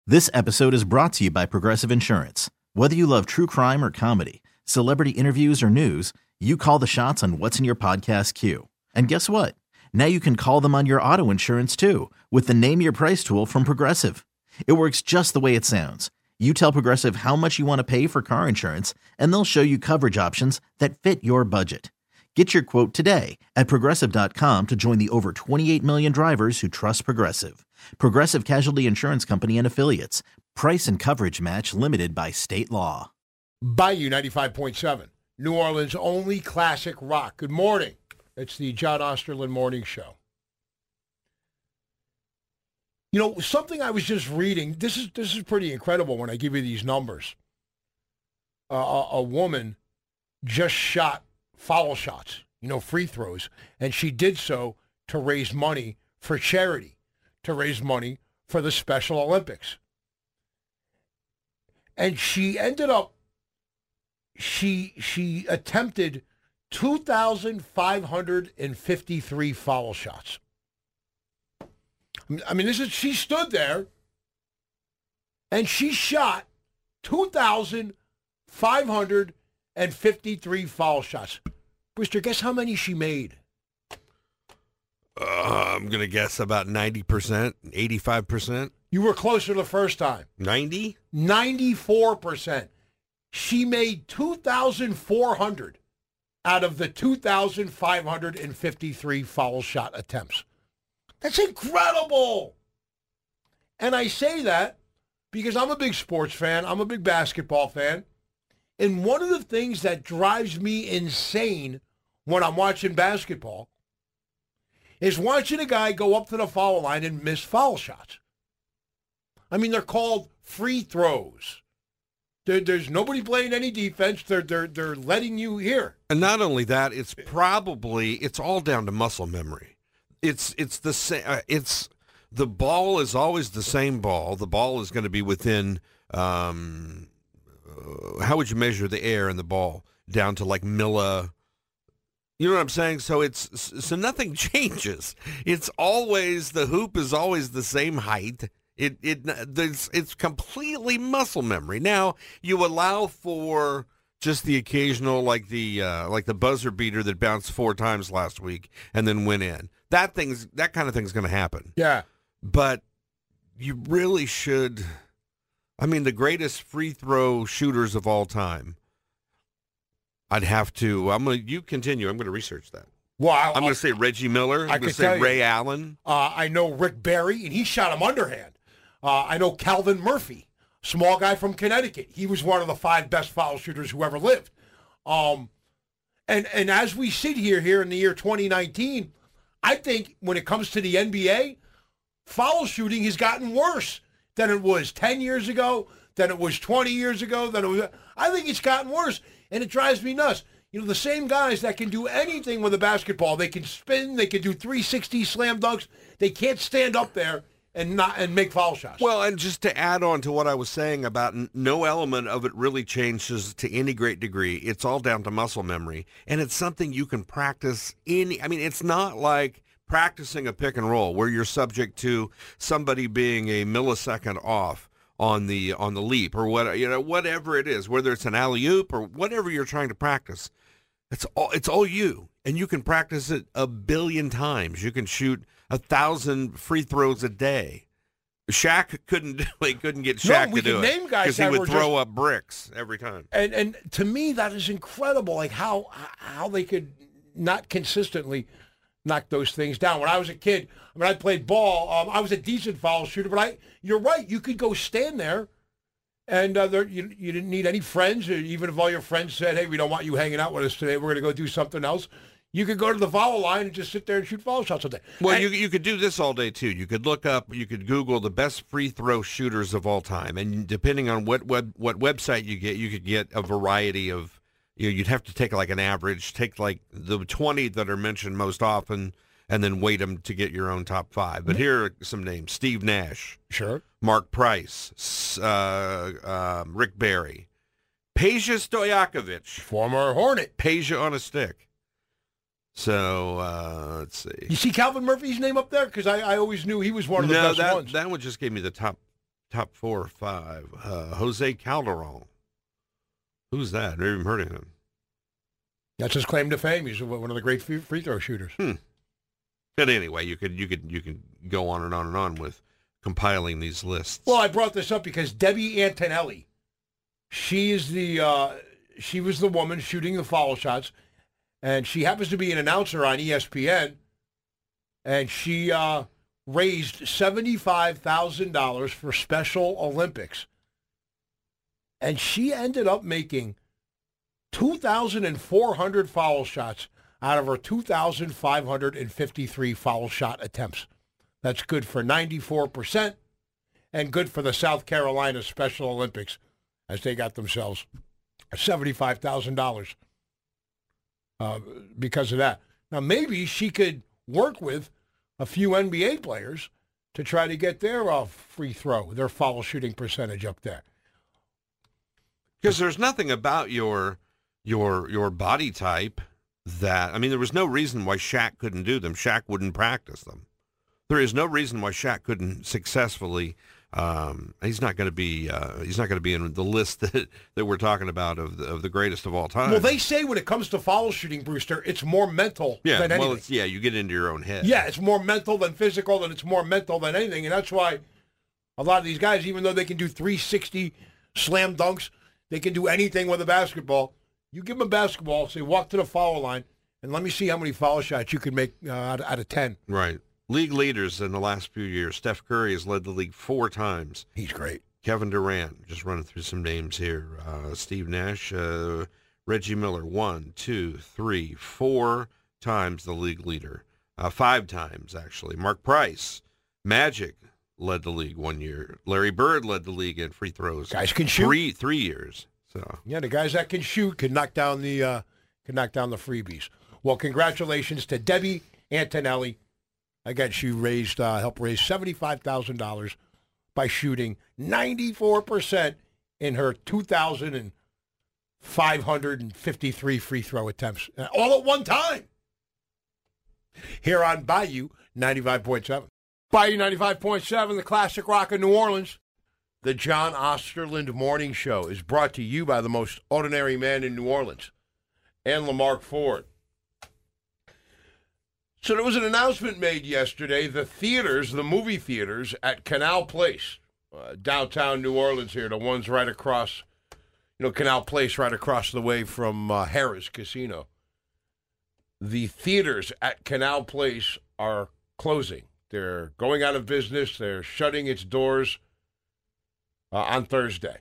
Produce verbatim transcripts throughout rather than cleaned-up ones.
This episode is brought to you by Progressive Insurance. Whether you love true crime or comedy, celebrity interviews or news, you call the shots on what's in your podcast queue. And guess what? Now you can call them on your auto insurance too with the Name Your Price tool from Progressive. It works just the way it sounds. You tell Progressive how much you want to pay for car insurance, and they'll show you coverage options that fit your budget. Get your quote today at Progressive dot com to join the over twenty-eight million drivers who trust Progressive. Progressive Casualty Insurance Company and Affiliates. Price and coverage match limited by state law. Bayou ninety-five point seven, New Orleans' only classic rock. Good morning. It's the John Osterlin Morning Show. You know, something I was just reading, this is this is pretty incredible when I give you these numbers. Uh, a, a woman just shot foul shots, you know, free throws, and she did so to raise money for charity, to raise money for the Special Olympics. And she ended up, she she attempted two thousand five hundred fifty-three foul shots. I mean, this is, she stood there and she shot two thousand five hundred fifty-three foul shots. Brewster, guess how many she made? Uh, I'm going to guess about ninety percent, eighty-five percent. You were closer the first time. ninety? ninety-four percent. She made two thousand four hundred out of the two thousand five hundred fifty-three foul shot attempts. That's incredible. And I say that because I'm a big sports fan. I'm a big basketball fan. And one of the things that drives me insane when I'm watching basketball is watching a guy go up to the foul line and miss foul shots. I mean, they're called free throws. There, there's nobody playing any defense. They're, they're, they're letting you hear. And not only that, it's probably, it's all down to muscle memory. It's it's the same. Uh, it's the ball is always the same ball. The ball is going to be within. Um, uh, how would you measure the air in the ball down to like milli? You know what I'm saying? So it's so nothing changes. It's always the hoop is always the same height. It it it's, it's completely muscle memory. Now you allow for just the occasional like the uh, like the buzzer beater that bounced four times last week and then went in. That thing's that kind of thing's going to happen. Yeah. But you really should. I mean, the greatest free throw shooters of all time. I'd have to. I'm going to. You continue. I'm going to research that. Well, I, I'm going to say Reggie Miller. I'm I going to say Ray Allen. Uh, I know Rick Barry, and he shot him underhand. Uh, I know Calvin Murphy, small guy from Connecticut. He was one of the five best foul shooters who ever lived. Um, and and as we sit here here in the year twenty nineteen. I think when it comes to the N B A, foul shooting has gotten worse than it was ten years ago, than it was twenty years ago, than it was. I think it's gotten worse, and it drives me nuts. You know, the same guys that can do anything with a basketball, they can spin, they can do three sixty slam dunks, they can't stand up there and not and make foul shots. Well, and just to add on to what I was saying about n- no element of it really changes to any great degree. It's all down to muscle memory, and it's something you can practice any. I mean, it's not like practicing a pick and roll where you're subject to somebody being a millisecond off on the on the leap or what you know whatever it is, whether it's an alley-oop or whatever you're trying to practice. It's all it's all you, and you can practice it a billion times. You can shoot a thousand free throws a day. Shaq couldn't he couldn't get Shaq no, we to do can it name guys because he that would were throw just, up bricks every time. And and to me that is incredible, like how how they could not consistently knock those things down. When I was a kid, I mean, I played ball. Um, I was a decent foul shooter, but I you're right. You could go stand there, and uh, there, you you didn't need any friends. Or even if all your friends said, "Hey, we don't want you hanging out with us today. We're going to go do something else." You could go to the foul line and just sit there and shoot foul shots all day. Well, and, you you could do this all day, too. You could look up, you could Google the best free throw shooters of all time. And depending on what web what website you get, you could get a variety of, you know, you'd have to take like an average, take like the twenty that are mentioned most often, and then weight them to get your own top five. But here are some names. Steve Nash. Sure. Mark Price. Uh, uh, Rick Barry. Peja Stojakovic. Former Hornet. Peja on a stick. So, uh, let's see. You see Calvin Murphy's name up there? Because I, I always knew he was one of the no, best that, ones. that one just gave me the top top four or five. Uh, Jose Calderon. Who's that? Never even heard of him. That's his claim to fame. He's one of the great free throw shooters. Hmm. But anyway, you could you could you could go on and on and on with compiling these lists. Well, I brought this up because Debbie Antonelli, she is the uh, she was the woman shooting the foul shots, and she happens to be an announcer on E S P N, and she uh, raised seventy-five thousand dollars for Special Olympics, and she ended up making two thousand four hundred foul shots out of her two thousand five hundred fifty-three foul shot attempts. That's good for ninety-four percent and good for the South Carolina Special Olympics as they got themselves seventy-five thousand dollars uh, because of that. Now, maybe she could work with a few N B A players to try to get their uh, free throw, their foul shooting percentage up there. Because there's nothing about your your your body type that, I mean, there was no reason why Shaq couldn't do them. Shaq wouldn't practice them. There is no reason why Shaq couldn't successfully. Um, he's not going to be. Uh, he's not going to be in the list that, that we're talking about of the, of the greatest of all time. Well, they say when it comes to foul shooting, Brewster, it's more mental yeah, than anything. Well, it's, yeah, you get into your own head. Yeah, it's more mental than physical, and it's more mental than anything, and that's why a lot of these guys, even though they can do three sixty slam dunks, they can do anything with a basketball. You give them a basketball, say walk to the foul line, and let me see how many foul shots you can make uh, out, out of ten. Right. League leaders in the last few years. Steph Curry has led the league four times. He's great. Kevin Durant, just running through some names here. Uh, Steve Nash, uh, Reggie Miller, one, two, three, four times the league leader. Uh, five times, actually. Mark Price, Magic led the league one year. Larry Bird led the league in free throws. Guys can shoot. Three, three years. So yeah, the guys that can shoot can knock down the uh, can knock down the freebies. Well, congratulations to Debbie Antonelli. Again, she raised uh, helped raise seventy-five thousand dollars by shooting ninety-four percent in her two thousand five hundred fifty-three free throw attempts, all at one time. Here on Bayou ninety-five point seven. Bayou ninety-five point seven, the classic rock of New Orleans. The John Osterland Morning Show is brought to you by the most ordinary man in New Orleans, and Lamarck Ford. So there was an announcement made yesterday. The theaters, the movie theaters at Canal Place, uh, downtown New Orleans here, the ones right across, you know, Canal Place right across the way from uh, Harrah's Casino. The theaters at Canal Place are closing. They're going out of business. They're shutting its doors uh, on Thursday.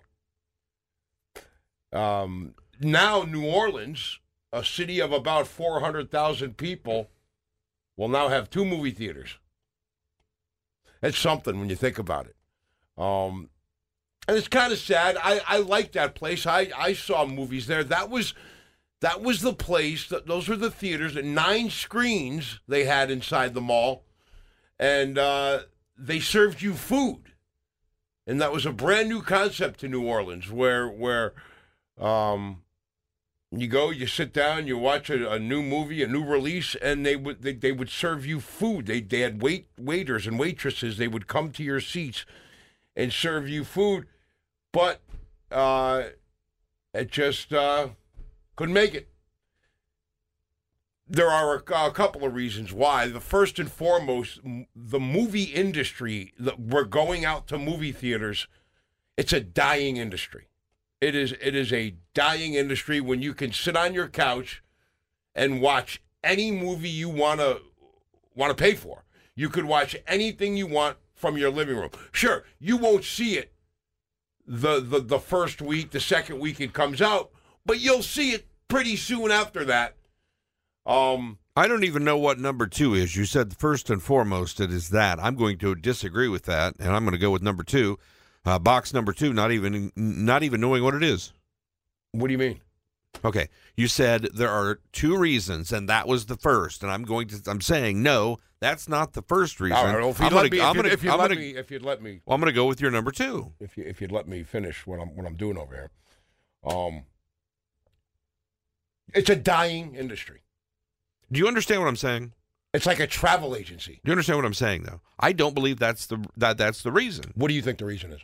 Um, now New Orleans, a city of about four hundred thousand people, will now have two movie theaters. That's something when you think about it. Um, and it's kind of sad. I, I like that place. I, I saw movies there. That was that was the place. That, those were the theaters. Nine screens they had inside the mall. And uh, they served you food. And that was a brand new concept to New Orleans where where um, you go, you sit down, you watch a, a new movie, a new release, and they would they, they would serve you food. They they had wait waiters and waitresses. They would come to your seats and serve you food, but uh, it just uh, couldn't make it. There are a, a couple of reasons why. The first and foremost, the movie industry, the, we're going out to movie theaters. It's a dying industry. It is it is a dying industry when you can sit on your couch and watch any movie you want to want to pay for. You could watch anything you want from your living room. Sure, you won't see it the, the, the first week, the second week it comes out, but you'll see it pretty soon after that. Um, I don't even know what number two is. You said first and foremost it is that. I'm going to disagree with that, and I'm going to go with number two. Uh, box number two, not even not even knowing what it is. What do you mean? Okay, you said there are two reasons, and that was the first. And I'm going to. I'm saying no, that's not the first reason. I don't know if you'd let me. If you'd let me. If you'd let me. Well, I'm going to go with your number two. If you if you'd let me finish what I'm what I'm doing over here. Um, it's a dying industry. Do you understand what I'm saying? It's like a travel agency. Do you understand what I'm saying, though? I don't believe that's the that that's the reason. What do you think the reason is?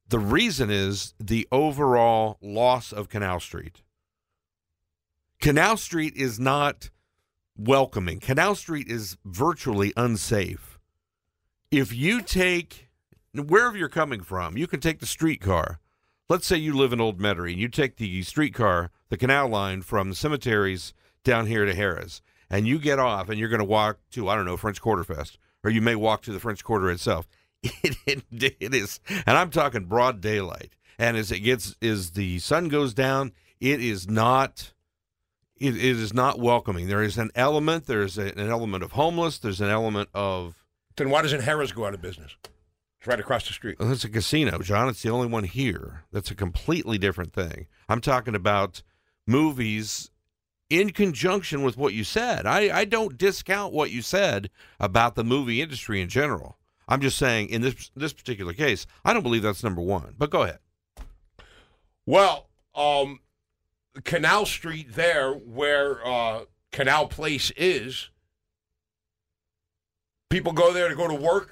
The reason is the overall loss of Canal Street. Canal Street is not welcoming. Canal Street is virtually unsafe. If you take, wherever you're coming from, you can take the streetcar. Let's say you live in Old Metairie, and you take the streetcar, the canal line from the cemeteries down here to Harrah's, and you get off, and you're going to walk to, I don't know, French Quarter Fest, or you may walk to the French Quarter itself. It, it, it is, and I'm talking broad daylight. And as it gets, as the sun goes down, it is not, it, it is not welcoming. There is an element, there's a, an element of homeless, there's an element of. Then why doesn't Harrah's go out of business? It's right across the street. Well, it's a casino, John. It's the only one here. That's a completely different thing. I'm talking about movies in conjunction with what you said. I, I don't discount what you said about the movie industry in general. I'm just saying, in this this particular case, I don't believe that's number one. But go ahead. Well, um, Canal Street there, where uh, Canal Place is, people go there to go to work.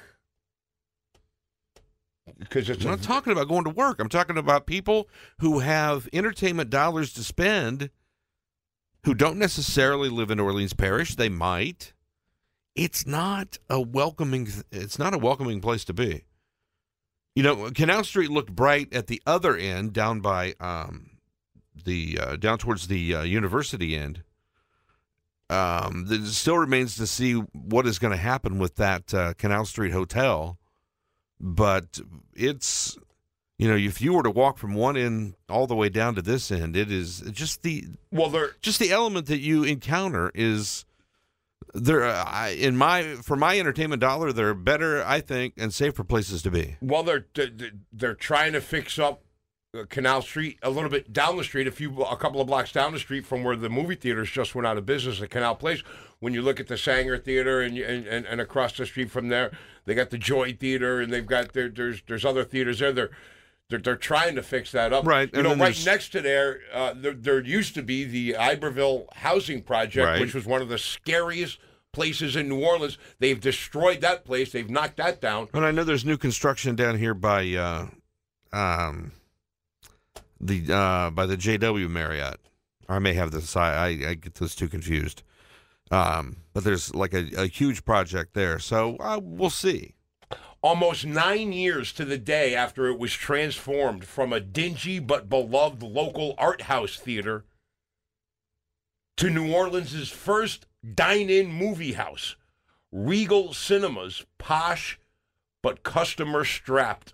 Because it's I'm a, not talking about going to work. I'm talking about people who have entertainment dollars to spend, who don't necessarily live in Orleans Parish. They might. It's not a welcoming. It's not a welcoming place to be. You know, Canal Street looked bright at the other end, down by um, the uh, down towards the uh, university end. Um, it still remains to see what is going to happen with that uh, Canal Street Hotel. But it's, you know, if you were to walk from one end all the way down to this end, it is just the well, they're just the element that you encounter is. They're uh, I, in my for my entertainment dollar, they're better, I think, and safer places to be. Well, they're they're trying to fix up Canal Street a little bit down the street, a few a couple of blocks down the street from where the movie theaters just went out of business at Canal Place. When you look at the Sanger Theater and and, and, and across the street from there, they got the Joy Theater, and they've got there, there's there's other theaters there. They're they're they're trying to fix that up. Right. You and know, right there's... next to there, uh, there, there used to be the Iberville Housing Project, right. which was one of the scariest places in New Orleans. They've destroyed that place. They've knocked that down. And I know there's new construction down here by uh, um, the uh, by the J W Marriott. I may have this. I, I get those two confused. Um, but there's like a, a huge project there. So uh, we'll see. Almost nine years to the day after it was transformed from a dingy but beloved local art house theater to New Orleans' first dine-in movie house, Regal Cinemas, posh but customer-strapped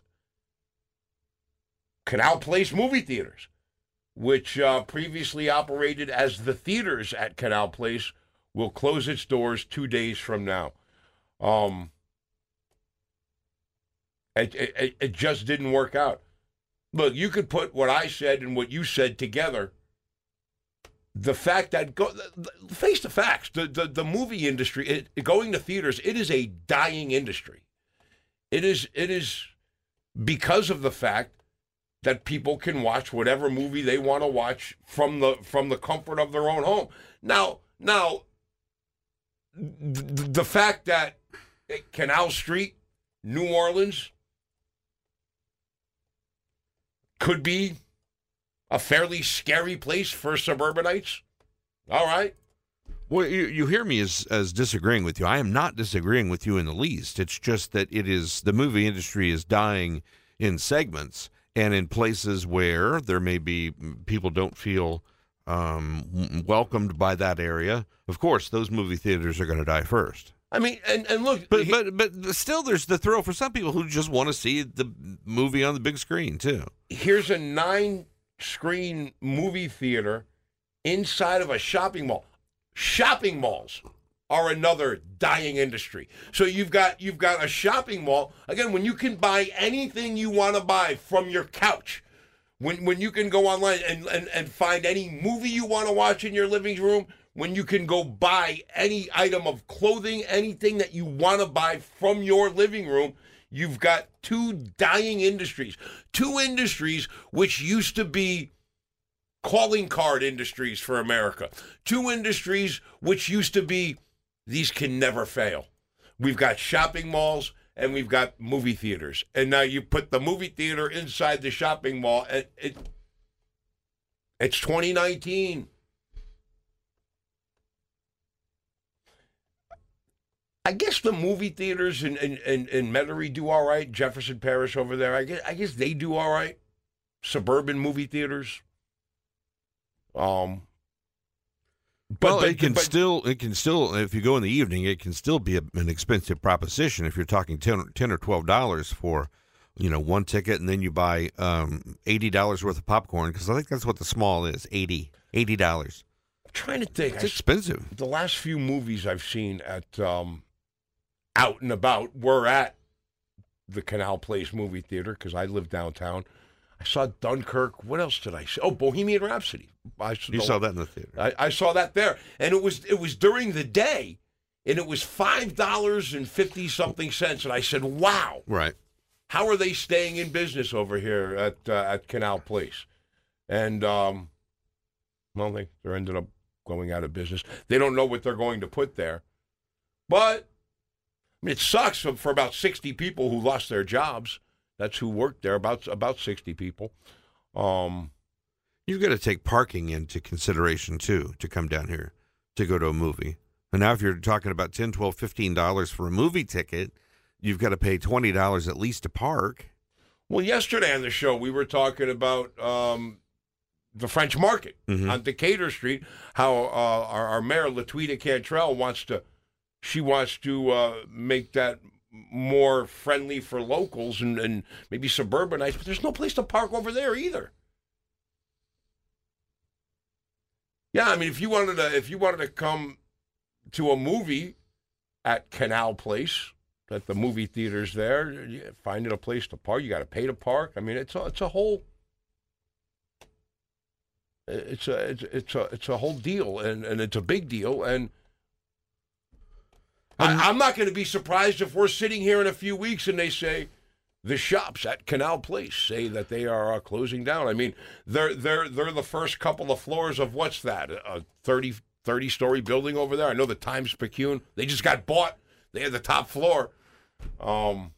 Canal Place movie theaters, which uh, previously operated as the theaters at Canal Place, will close its doors two days from now. Um... It, it, it just didn't work out. Look, you could put what I said and what you said together. The fact that, go, face the facts, the, the, the movie industry, it, going to theaters, it is a dying industry. It is, it is because of the fact that people can watch whatever movie they want to watch from the from the comfort of their own home. Now, now, the, the fact that Canal Street, New Orleans, could be a fairly scary place for suburbanites. All right. Well, you, you hear me as, as disagreeing with you. I am not disagreeing with you in the least. It's just that it is the movie industry is dying in segments and in places where there may be people don't feel um, welcomed by that area. Of course, those movie theaters are going to die first. I mean, and, and look, but he, but but still, there's the thrill for some people who just want to see the movie on the big screen too. Here's a nine-screen movie theater inside of a shopping mall. Shopping malls are another dying industry. So you've got you've got a shopping mall again when you can buy anything you want to buy from your couch. When when you can go online and, and, and find any movie you want to watch in your living room. When you can go buy any item of clothing, anything that you want to buy from your living room, you've got two dying industries. Two industries which used to be calling card industries for America. Two industries which used to be, these can never fail. We've got shopping malls and we've got movie theaters. And now you put the movie theater inside the shopping mall, and it, it's twenty nineteen. I guess the movie theaters in, in, in, in Metairie do all right. Jefferson Parish over there, I guess, I guess they do all right. Suburban movie theaters. Um, but, well, but, it can but, still, it can still, if you go in the evening, it can still be a, an expensive proposition if you're talking ten, ten or twelve dollars for, you know, one ticket, and then you buy um, eighty dollars worth of popcorn, because I think that's what the small is, eighty dollars. I'm trying to think. It's I, expensive. The last few movies I've seen at um, out and about were at the Canal Place movie theater, because I live downtown. I saw Dunkirk. What else did I see? Oh, Bohemian Rhapsody. I saw, you saw that in the theater. I, I saw that there, and it was it was during the day, and it was five dollars and fifty something cents. And I said, "Wow, right? How are they staying in business over here at uh, at Canal Place?" And um, well, they they ended up going out of business. They don't know what they're going to put there, but I mean, it sucks for, for about sixty people who lost their jobs. That's who worked there, about about sixty people. Um, You've got to take parking into consideration, too, to come down here to go to a movie. And now if you're talking about ten dollars, twelve dollars, fifteen dollars for a movie ticket, you've got to pay twenty dollars at least to park. Well, yesterday on the show, we were talking about um, the French Market mm-hmm. on Decatur Street, how uh, our, our mayor, Latuita Cantrell, wants to, she wants to uh, make that more friendly for locals and, and maybe suburbanites, but there's no place to park over there either. Yeah, I mean, if you wanted to, if you wanted to come to a movie at Canal Place, at the movie theaters there, you finding a place to park, you got to pay to park. I mean, it's a, it's a whole, it's a, it's, it's a, it's a whole deal, and, and it's a big deal, and I, I'm not going to be surprised if we're sitting here in a few weeks and they say the shops at Canal Place say that they are uh, closing down. I mean, they're they're they're the first couple of floors of what's that? A thirty, thirty story building over there. I know the Times Picayune. They just got bought. They had the top floor. Um,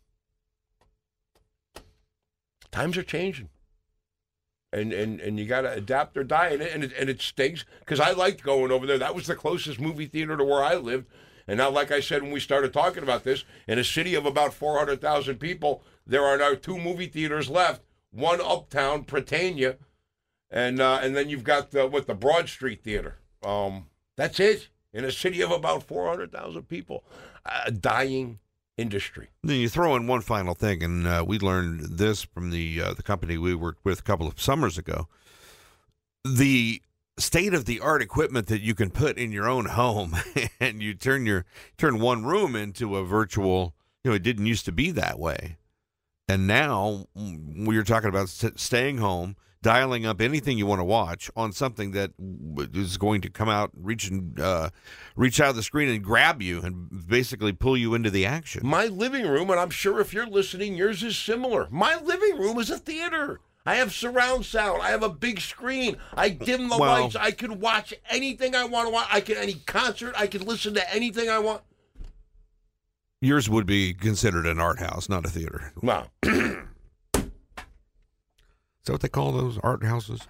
times are changing, and and and you got to adapt or die, and it, and it, and it stinks because I liked going over there. That was the closest movie theater to where I lived. And now, like I said when we started talking about this, in a city of about four hundred thousand people, there are now two movie theaters left. One uptown, Prytania, and uh, and then you've got the, what the Broad Street Theater. Um, that's it in a city of about four hundred thousand people. A dying industry. Then you throw in one final thing, and uh, we learned this from the uh, the company we worked with a couple of summers ago. The state-of-the-art equipment that you can put in your own home, and you turn your turn one room into a virtual, you know, it didn't used to be that way. And now we're talking about st- staying home, dialing up anything you want to watch on something that is going to come out, reach, and, uh, reach out of the screen and grab you and basically pull you into the action. My living room, and I'm sure if you're listening, yours is similar. My living room is a theater. I have surround sound. I have a big screen. I dim the well, lights. I can watch anything I want to watch. I can any concert. I can listen to anything I want. Yours would be considered an art house, not a theater. Wow. Is that what they call those art houses?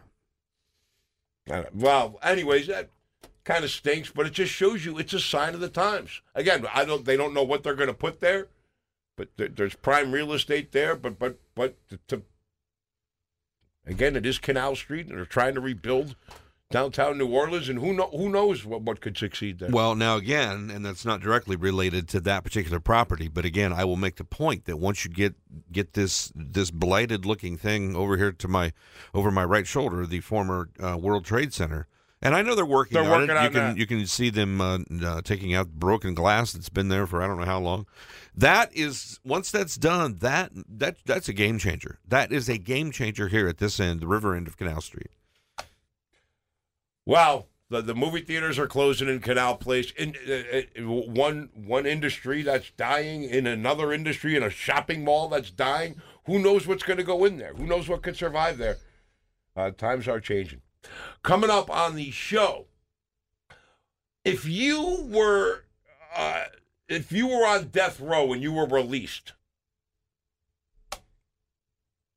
Well, anyways, that kind of stinks, but it just shows you it's a sign of the times. Again, I don't. They don't know what they're going to put there, but there's prime real estate there. But but but to, to Again, it is Canal Street, and they're trying to rebuild downtown New Orleans, and who know, who knows what, what could succeed there. Well, now again, and that's not directly related to that particular property, but again, I will make the point that once you get get this this blighted looking thing over here to my over my right shoulder, the former uh, World Trade Center, and I know they're working they're on working it. On you can that. you can see them uh, uh, taking out broken glass that's been there for I don't know how long. That is once that's done, that that that's a game changer. That is a game changer here at this end, the river end of Canal Street. Well, the the movie theaters are closing in Canal Place. In uh, uh, one one industry that's dying, in another industry, in a shopping mall that's dying. Who knows what's going to go in there? Who knows what could survive there? Uh, times are changing. Coming up on the show, if you were uh, if you were on death row and you were released,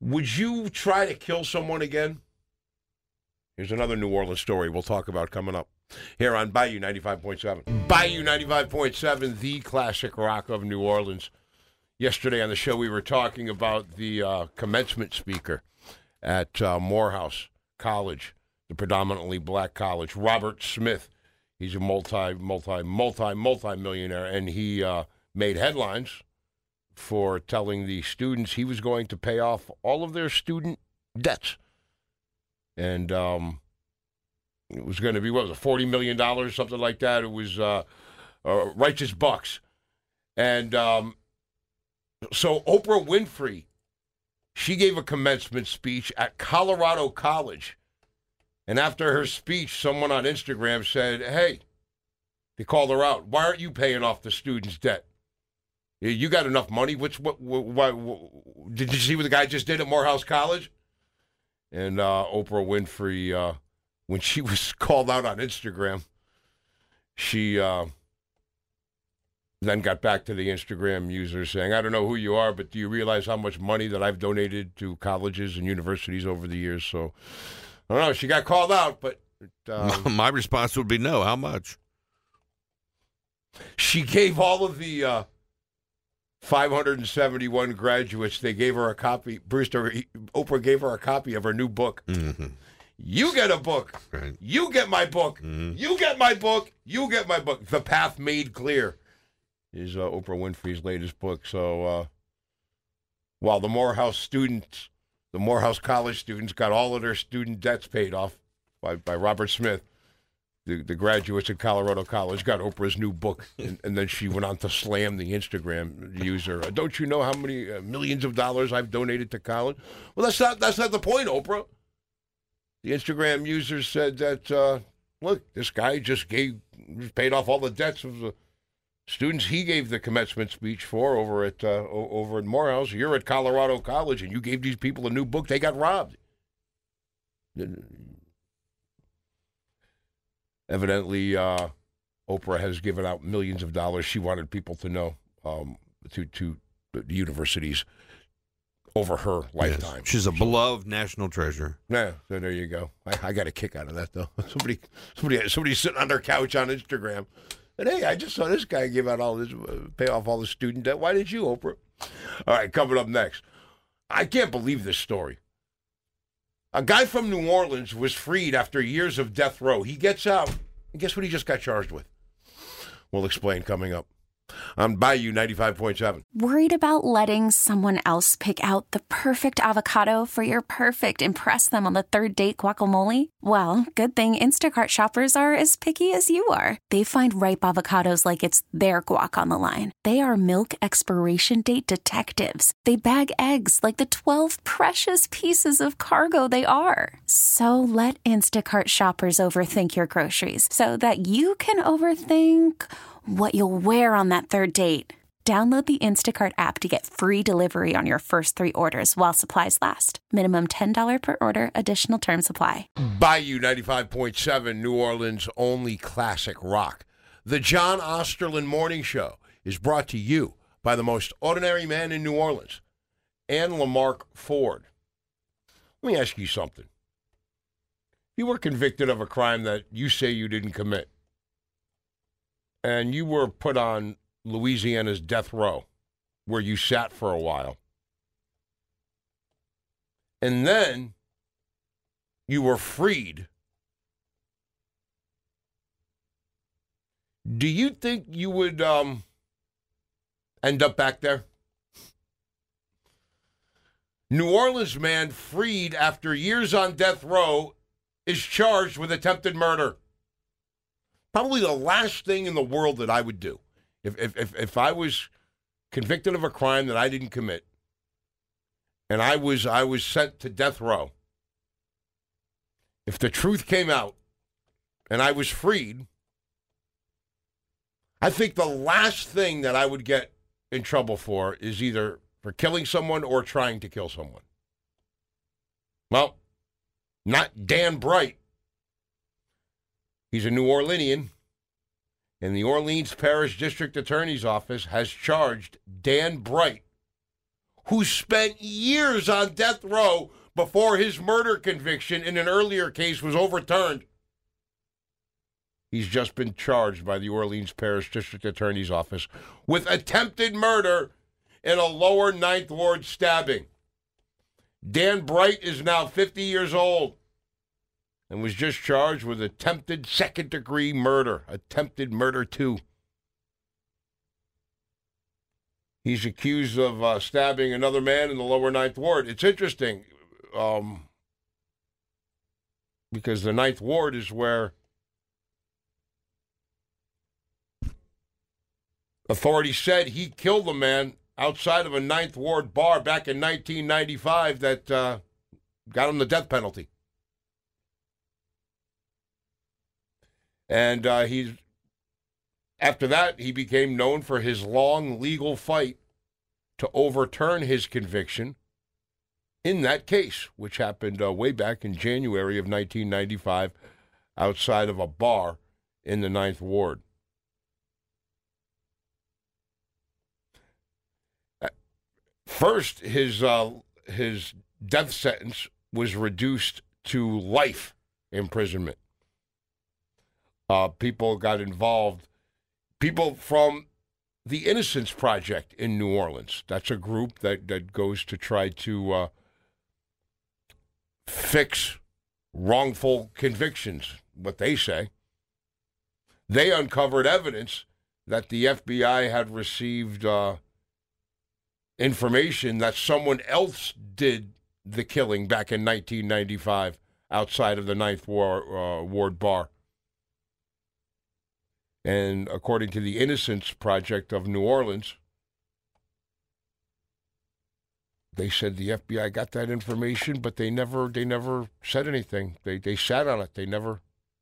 Would you try to kill someone again? Here's another New Orleans story we'll talk about coming up here on Bayou ninety-five point seven. Bayou ninety-five point seven, the classic rock of New Orleans. Yesterday on the show, we were talking about the uh, commencement speaker at uh, Morehouse College, the predominantly black college, Robert Smith. He's a multi, multi, multi, multi-millionaire, and he uh, made headlines for telling the students he was going to pay off all of their student debts. And um, it was going to be, what was it, forty million dollars, something like that. It was uh, uh, righteous bucks. And um, so Oprah Winfrey, she gave a commencement speech at Colorado College. And after her speech, someone on Instagram said, hey, they called her out. Why aren't you paying off the students' debt? You got enough money. What's what, what, what, what? Did you see what the guy just did at Morehouse College? And uh, Oprah Winfrey, uh, when she was called out on Instagram, she uh, then got back to the Instagram user saying, I don't know who you are, but do you realize how much money that I've donated to colleges and universities over the years? So, I don't know. She got called out, but... Uh, My response would be no. How much? She gave all of the uh, five hundred seventy-one graduates, they gave her a copy. Brewster, Oprah gave her a copy of her new book. Mm-hmm. You get a book. Right. You get my book. Mm-hmm. You get my book. You get my book. The Path Made Clear is uh, Oprah Winfrey's latest book. So uh, while the Morehouse students, the Morehouse College students got all of their student debts paid off by, by Robert Smith, The, the graduates at Colorado College got Oprah's new book, and, and then she went on to slam the Instagram user. Don't you know how many uh, millions of dollars I've donated to college? Well, that's not that's not the point, Oprah. The Instagram user said that, uh, look, this guy just gave just paid off all the debts of the students he gave the commencement speech for over at uh, over at Morehouse. You're at Colorado College, and you gave these people a new book. They got robbed. Evidently, uh, Oprah has given out millions of dollars. She wanted people to know um, to to the universities over her lifetime. Yes. She's a beloved national treasure. Yeah, so there you go. I, I got a kick out of that, though. Somebody, somebody, somebody sitting on their couch on Instagram, and hey, I just saw this guy give out all this, uh, pay off all the student debt. Why did you, Oprah? All right, coming up next, I can't believe this story. A guy from New Orleans was freed after years of death row. He gets out, and guess what he just got charged with? We'll explain coming up on Bayou ninety-five point seven. Worried about letting someone else pick out the perfect avocado for your perfect impress them on the third date guacamole? Well, good thing Instacart shoppers are as picky as you are. They find ripe avocados like it's their guac on the line. They are milk expiration date detectives. They bag eggs like the twelve precious pieces of cargo they are. So let Instacart shoppers overthink your groceries so that you can overthink what you'll wear on that third date. Download the Instacart app to get free delivery on your first three orders while supplies last. Minimum ten dollars per order. Additional terms apply. Bayou ninety-five point seven, New Orleans' only classic rock. The John Osterland Morning Show is brought to you by the most ordinary man in New Orleans, Ann Lamarck Ford. Let me ask you something. You were convicted of a crime that you say you didn't commit, and you were put on Louisiana's death row, where you sat for a while. And then you were freed. Do you think you would um, end up back there? New Orleans man freed after years on death row is charged with attempted murder. Probably the last thing in the world that I would do. If, if if if I was convicted of a crime that I didn't commit, and I was I was sent to death row, if the truth came out and I was freed, I think the last thing that I would get in trouble for is either for killing someone or trying to kill someone. Well, not Dan Bright. He's a New Orleanian, and the Orleans Parish District Attorney's Office has charged Dan Bright, who spent years on death row before his murder conviction in an earlier case was overturned. He's just been charged by the Orleans Parish District Attorney's Office with attempted murder in a lower Ninth Ward stabbing. Dan Bright is now fifty years old and was just charged with attempted second-degree murder, attempted murder two. He's accused of uh, stabbing another man in the lower Ninth Ward. It's interesting um, because the Ninth Ward is where authorities said he killed a man outside of a Ninth Ward bar back in nineteen ninety-five that uh, got him the death penalty. And uh, he's after that, he became known for his long legal fight to overturn his conviction in that case, which happened uh, way back in January of nineteen ninety-five outside of a bar in the Ninth Ward. First, his uh, his death sentence was reduced to life imprisonment. Uh, people got involved. People from the Innocence Project in New Orleans. That's a group that, that goes to try to uh, fix wrongful convictions, what they say. They uncovered evidence that the F B I had received uh, information that someone else did the killing back in nineteen ninety-five outside of the Ninth Ward, uh, Ward bar. And according to the Innocence Project of New Orleans, they said the F B I got that information, but they never they never said anything. They they sat on it. They never.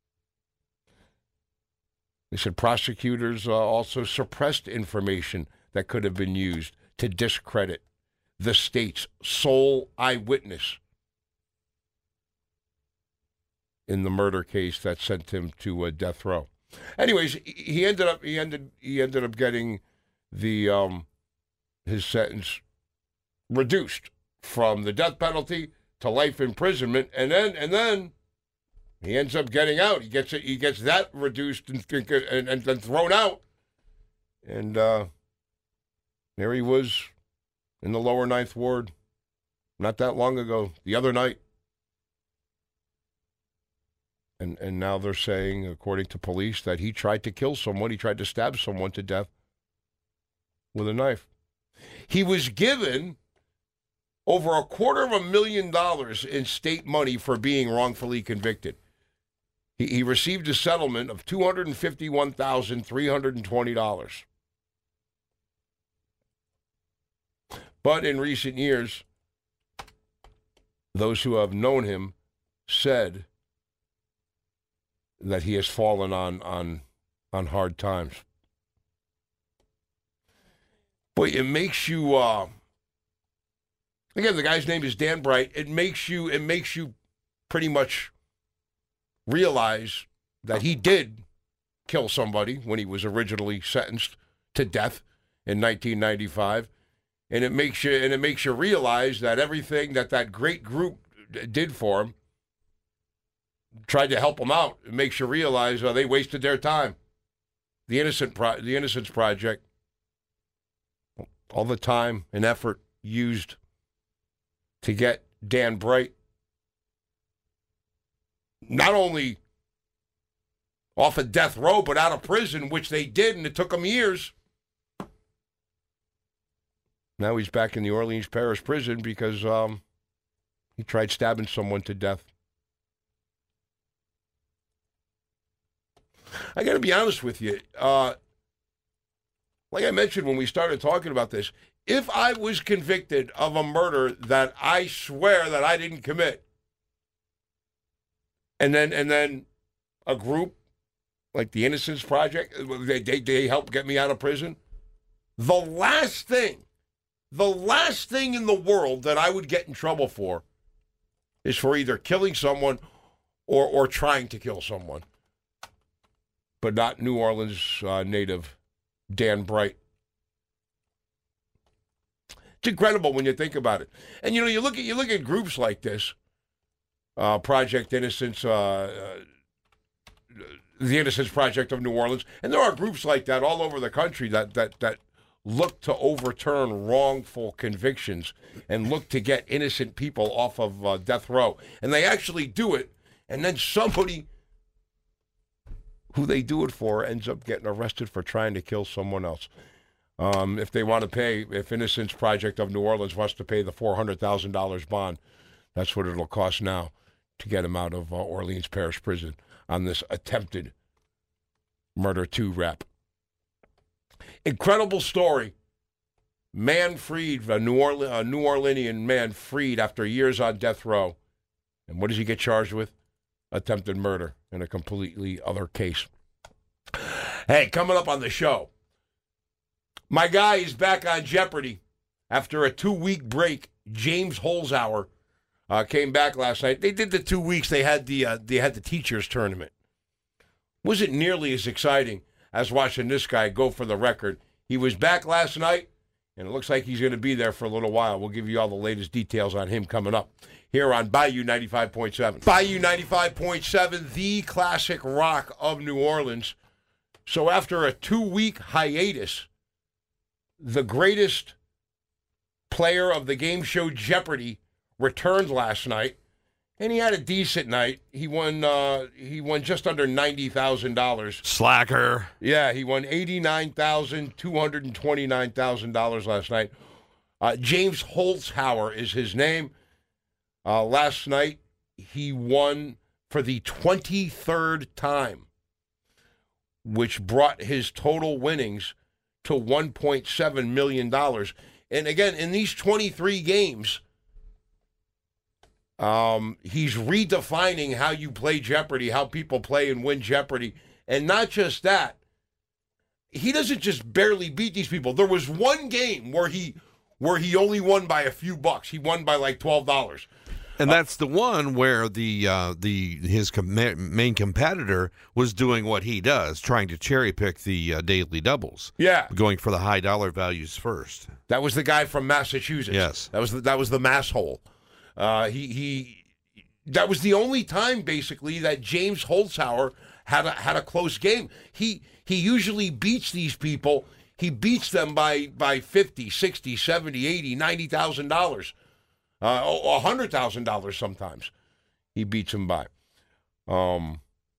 They said prosecutors uh, also suppressed information that could have been used to discredit the state's sole eyewitness in the murder case that sent him to a death row. Anyways, he ended up he ended he ended up getting the um, his sentence reduced from the death penalty to life imprisonment, and then and then he ends up getting out. He gets it. He gets that reduced and and, and then thrown out, and uh, there he was in the lower Ninth Ward, not that long ago, the other night. And and now they're saying, according to police, that he tried to kill someone. He tried to stab someone to death with a knife. He was given over a quarter of a million dollars in state money for being wrongfully convicted. He, he received a settlement of two hundred fifty-one thousand three hundred twenty dollars. But in recent years, those who have known him said that he has fallen on on on hard times. Boy, it makes you uh, again, the guy's name is Dan Bright. It makes you it makes you pretty much realize that he did kill somebody when he was originally sentenced to death in nineteen ninety-five. And it makes you and it makes you realize that everything that that great group did for him, tried to help them out. It makes you realize uh, they wasted their time. The Innocent Pro- the Innocence Project, all the time and effort used to get Dan Bright not only off of death row, but out of prison, which they did, and it took them years. Now he's back in the Orleans Parish prison because um, he tried stabbing someone to death. I got to be honest with you. Uh, like I mentioned when we started talking about this, if I was convicted of a murder that I swear that I didn't commit, and then and then a group like the Innocence Project, they, they, they helped get me out of prison, the last thing, the last thing in the world that I would get in trouble for is for either killing someone or or trying to kill someone. But not New Orleans uh, native Dan Bright. It's incredible when you think about it. And, you know, you look at you look at groups like this, uh, Project Innocence, uh, uh, the Innocence Project of New Orleans, and there are groups like that all over the country that that that look to overturn wrongful convictions and look to get innocent people off of uh, death row. And they actually do it, and then somebody who they do it for ends up getting arrested for trying to kill someone else. Um, if they want to pay, if Innocence Project of New Orleans wants to pay the four hundred thousand dollars bond, that's what it'll cost now to get him out of uh, Orleans Parish Prison on this attempted murder two rap. Incredible story. Man freed, a New, Orle- a New Orleanian man freed after years on death row. And what does he get charged with? Attempted murder in a completely other case. Hey, coming up on the show, my guy is back on Jeopardy after a two-week break. James Holzhauer uh, came back last night. They did the two weeks. They had the uh, they had the teachers tournament. Wasn't nearly as exciting as watching this guy go for the record. He was back last night, and it looks like he's going to be there for a little while. We'll give you all the latest details on him coming up here on Bayou ninety-five point seven. Bayou ninety-five point seven, the classic rock of New Orleans. So after a two-week hiatus, the greatest player of the game show Jeopardy returned last night, and he had a decent night. He won uh, he won just under ninety thousand dollars. Slacker. Yeah, he won eighty-nine thousand two hundred twenty-nine dollars last night. Uh, James Holzhauer is his name. Uh, last night, he won for the twenty-third time, which brought his total winnings to one point seven million dollars. And again, in these twenty-three games, um, he's redefining how you play Jeopardy, how people play and win Jeopardy. And not just that, he doesn't just barely beat these people. There was one game where he where he only won by a few bucks. He won by like twelve dollars. And that's the one where the uh, the his com- main competitor was doing what he does, trying to cherry pick the uh, daily doubles. Yeah, going for the high dollar values first. That was the guy from Massachusetts. Yes, that was the, that was the mass hole. Uh, he he. That was the only time basically that James Holzhauer had a, had a close game. He he usually beats these people. He beats them by by fifty, sixty, seventy, eighty, ninety thousand dollars. Uh, one hundred thousand dollars sometimes he beats him by. Um,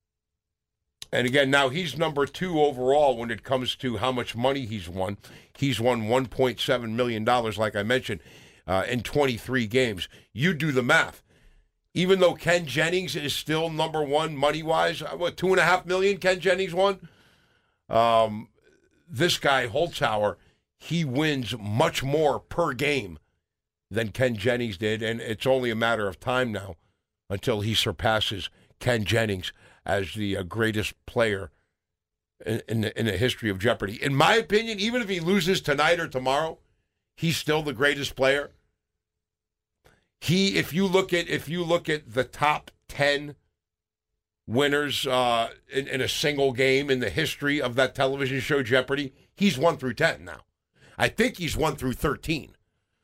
and again, now he's number two overall when it comes to how much money he's won. He's won one point seven million dollars, like I mentioned, uh, in twenty-three games. You do the math. Even though Ken Jennings is still number one money-wise, what, two and a half million Ken Jennings won? Um, this guy, Holzhauer, he wins much more per game than Ken Jennings did, and it's only a matter of time now until he surpasses Ken Jennings as the uh, greatest player in, in, the, in the history of Jeopardy. In my opinion, even if he loses tonight or tomorrow, he's still the greatest player. He, if you look at if you look at the top ten winners uh, in, in a single game in the history of that television show Jeopardy, he's one through ten now. I think he's one through thirteen.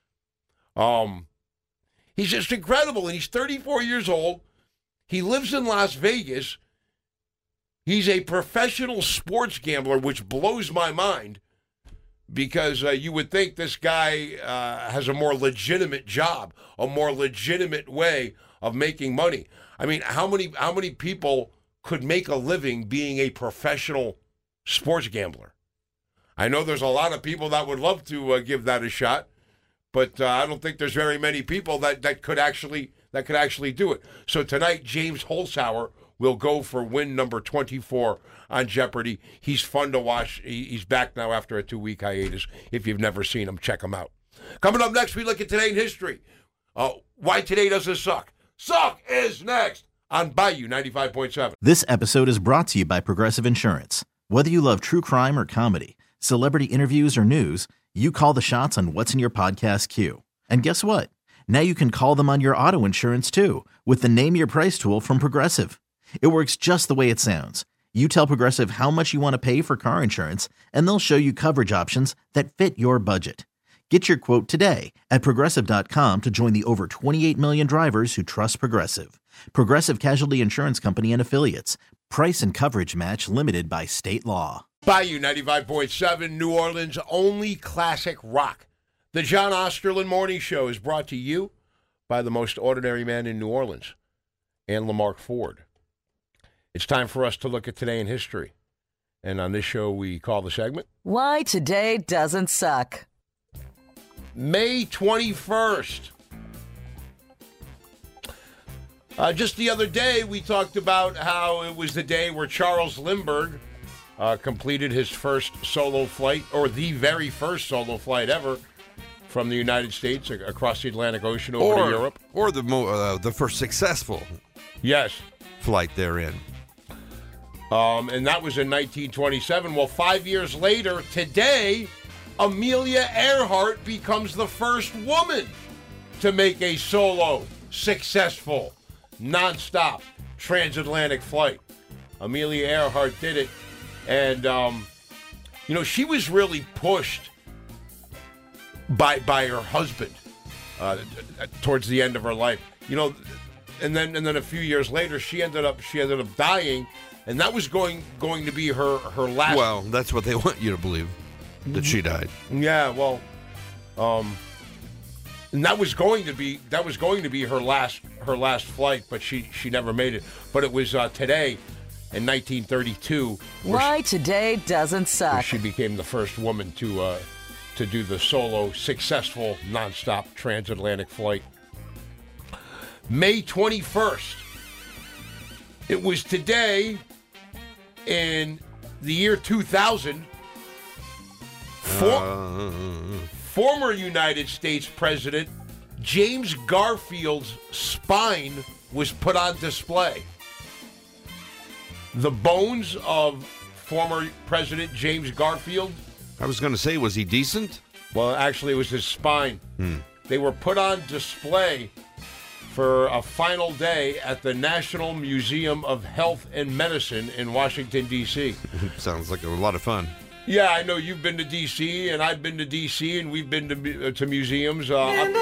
Um, he's just incredible, and he's thirty-four years old. He lives in Las Vegas. He's a professional sports gambler, which blows my mind because uh, you would think this guy uh, has a more legitimate job, a more legitimate way of making money. I mean, how many how many people could make a living being a professional sports gambler? I know there's a lot of people that would love to uh, give that a shot. But uh, I don't think there's very many people that, that could actually that could actually do it. So tonight, James Holzhauer will go for win number twenty-four on Jeopardy. He's fun to watch. He, he's back now after a two-week hiatus. If you've never seen him, check him out. Coming up next, we look at Today in History. Uh, why today doesn't suck. Suck is next on Bayou ninety-five point seven. This episode is brought to you by Progressive Insurance. Whether you love true crime or comedy, celebrity interviews or news, you call the shots on what's in your podcast queue. And guess what? Now you can call them on your auto insurance too with the Name Your Price tool from Progressive. It works just the way it sounds. You tell Progressive how much you want to pay for car insurance, and they'll show you coverage options that fit your budget. Get your quote today at Progressive dot com to join the over twenty-eight million drivers who trust Progressive. Progressive Casualty Insurance Company and Affiliates. Price and coverage match limited by state law. Bayou ninety-five point seven, New Orleans' only classic rock. The John Osterlin Morning Show is brought to you by the most ordinary man in New Orleans, and Lamarck Ford. It's time for us to look at today in history. And on this show, we call the segment Why Today Doesn't Suck. May twenty-first. Uh, just the other day, we talked about how it was the day where Charles Lindbergh uh, completed his first solo flight, or the very first solo flight ever, from the United States across the Atlantic Ocean over or, to Europe. Or the mo- uh, the first successful Yes. flight therein. Um, and that was in nineteen twenty-seven. Well, five years later, today, Amelia Earhart becomes the first woman to make a solo, successful, nonstop transatlantic flight. Amelia Earhart did it. And, um, you know, she was really pushed by by her husband uh, towards the end of her life. You know, and then and then a few years later, she ended up she ended up dying, and that was going going to be her her last. Well, that's what they want you to believe, that she died. Yeah, well, um, and that was going to be that was going to be her last her last flight, but she she never made it. But it was uh, today, in nineteen thirty-two, Why she, Today Doesn't where Suck. she became the first woman to uh, to do the solo, successful, nonstop transatlantic flight. May twenty-first. It was today, in the year two thousand. For, Uh, former United States President James Garfield's spine was put on display. The bones of former President James Garfield, I was going to say, was he decent? well, actually, it was his spine. They were put on display for a final day at the National Museum of Health and Medicine in Washington, D C Sounds like a lot of fun. Yeah, I know you've been to D C, and I've been to D C, and we've been to mu- uh, to museums. Uh, I'm,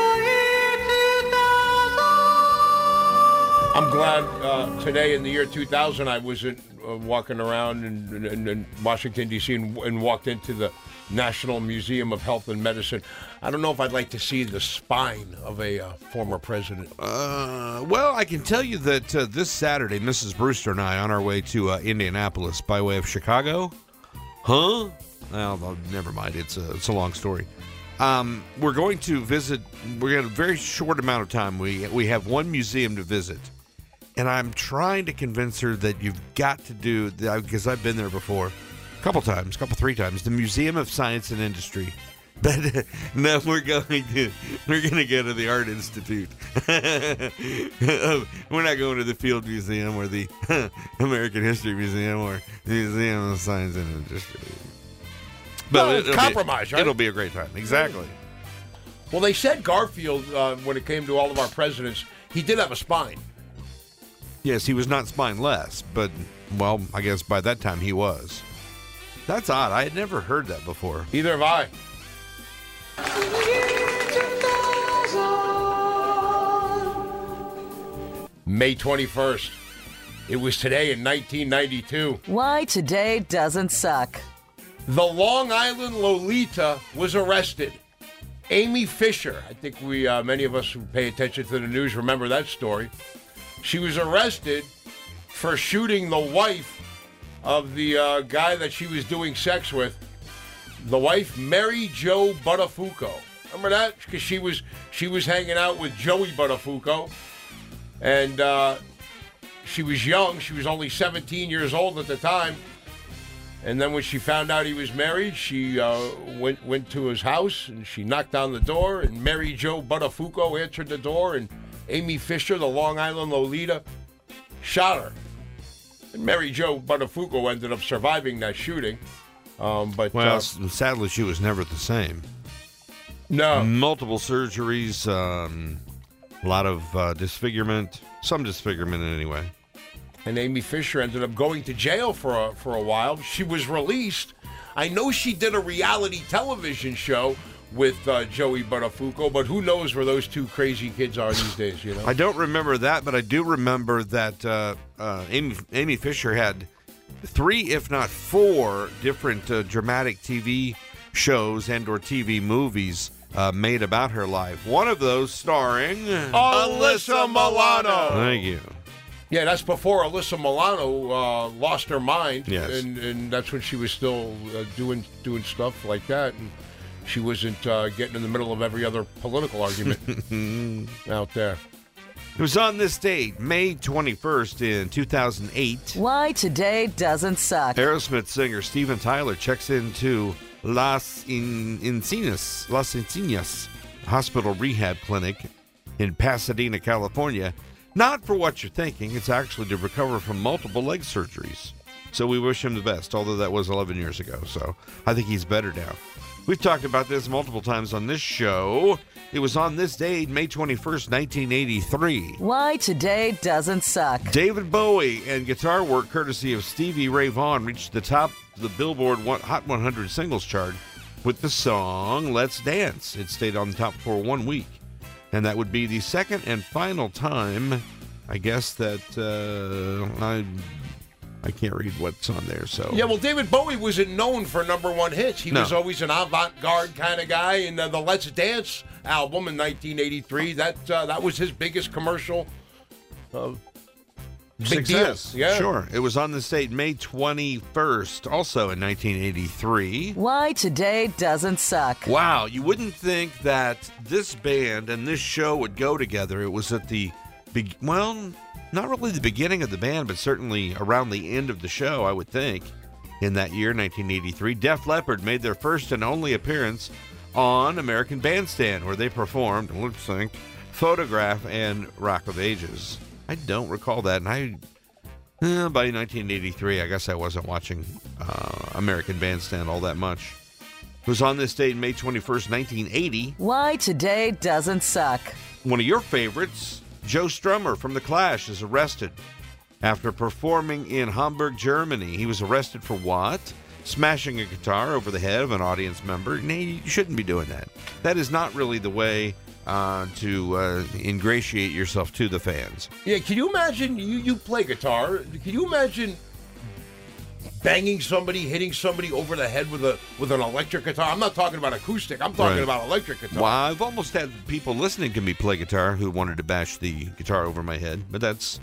I'm glad uh, today in the year two thousand I wasn't uh, walking around in, in, in Washington, D C, and, and walked into the National Museum of Health and Medicine. I don't know if I'd like to see the spine of a uh, former president. Uh, well, I can tell you that uh, this Saturday, Missus Brewster and I, on our way to uh, Indianapolis by way of Chicago. Huh? Well, well, never mind. It's a, it's a long story. Um, we're going to visit. We're going to a very short amount of time. We we have one museum to visit, and I'm trying to convince her that you've got to do, because I've been there before, a couple times, a couple three times, the Museum of Science and Industry. But uh, no, we're going to we're going to go to the Art Institute. We're not going to the Field Museum or the American History Museum or the Museum of Science and Industry. But Well, it'll compromise, be, right? It'll be a great time. Exactly. Well, they said Garfield, uh, when it came to all of our presidents, he did have a spine. Yes, he was not spineless, but well, I guess by that time he was. That's odd. I had never heard that before. Either have I. May twenty-first. It was today in nineteen ninety-two. Why Today Doesn't Suck. The Long Island Lolita was arrested. Amy Fisher, I think we, uh, many of us who pay attention to the news remember that story. She was arrested for shooting the wife of the uh, guy that she was doing sex with. The wife, Mary Jo Buttafuoco. Remember that? Because she was she was hanging out with Joey Buttafuoco, and uh, she was young. She was only seventeen years old at the time. And then when she found out he was married, she uh, went went to his house and she knocked on the door. And Mary Jo Buttafuoco answered the door, and Amy Fisher, the Long Island Lolita, shot her. And Mary Jo Buttafuoco ended up surviving that shooting. Um, but Well, uh, s- sadly, she was never the same. no. Multiple surgeries, um, a lot of uh, disfigurement, some disfigurement anyway. And Amy Fisher ended up going to jail for a, for a while. She was released. I know she did a reality television show with uh, Joey Buttafuoco, but who knows where those two crazy kids are these days, you know? I don't remember that, but I do remember that uh, uh, Amy, Amy Fisher had three, if not four, different uh, dramatic T V shows and or T V movies uh, made about her life. One of those starring Alyssa Milano. Thank you. Yeah, that's before Alyssa Milano uh, lost her mind. Yes. And, and that's when she was still uh, doing doing stuff like that. And she wasn't uh, getting in the middle of every other political argument out there. It was on this date, May twenty-first in two thousand eight. Why today doesn't suck. Aerosmith singer Steven Tyler checks into Las In- Encinas, Las Encinas Hospital Rehab Clinic in Pasadena, California. Not for what you're thinking. It's actually to recover from multiple leg surgeries. So we wish him the best, although that was eleven years ago. So I think he's better now. We've talked about this multiple times on this show. It was on this date, May twenty-first, nineteen eighty-three. Why today doesn't suck. David Bowie and guitar work courtesy of Stevie Ray Vaughan reached the top of the Billboard Hot one hundred singles chart with the song Let's Dance. It stayed on the top for one week. And that would be the second and final time, I guess, that uh, I I can't read what's on there. So Yeah, well, David Bowie wasn't known for number one hits. He No. was always an avant-garde kind of guy. And uh, the Let's Dance album in nineteen eighty-three, that uh, that was his biggest commercial. Uh, big success. deal. Yeah. Sure. It was on this date, May twenty-first, also in nineteen eighty-three. Why today doesn't suck. Wow, you wouldn't think that this band and this show would go together. It was at the, be- well, not really the beginning of the band, but certainly around the end of the show, I would think. In that year, nineteen eighty-three, Def Leppard made their first and only appearance on American Bandstand, where they performed lip sync, Photograph, and Rock of Ages. I don't recall that, and I, eh, by nineteen eighty-three, I guess I wasn't watching uh, American Bandstand all that much. It was on this date, May twenty-first, nineteen eighty. Why today doesn't suck. One of your favorites, Joe Strummer from The Clash, is arrested after performing in Hamburg, Germany. He was arrested for what? Smashing a guitar over the head of an audience member. No, you shouldn't be doing that. That is not really the way uh, to uh, ingratiate yourself to the fans. Yeah, can you imagine, you, you play guitar, can you imagine banging somebody, hitting somebody over the head with a with an electric guitar? I'm not talking about acoustic, I'm talking Right. about electric guitar. Well, I've almost had people listening to me play guitar who wanted to bash the guitar over my head, but that's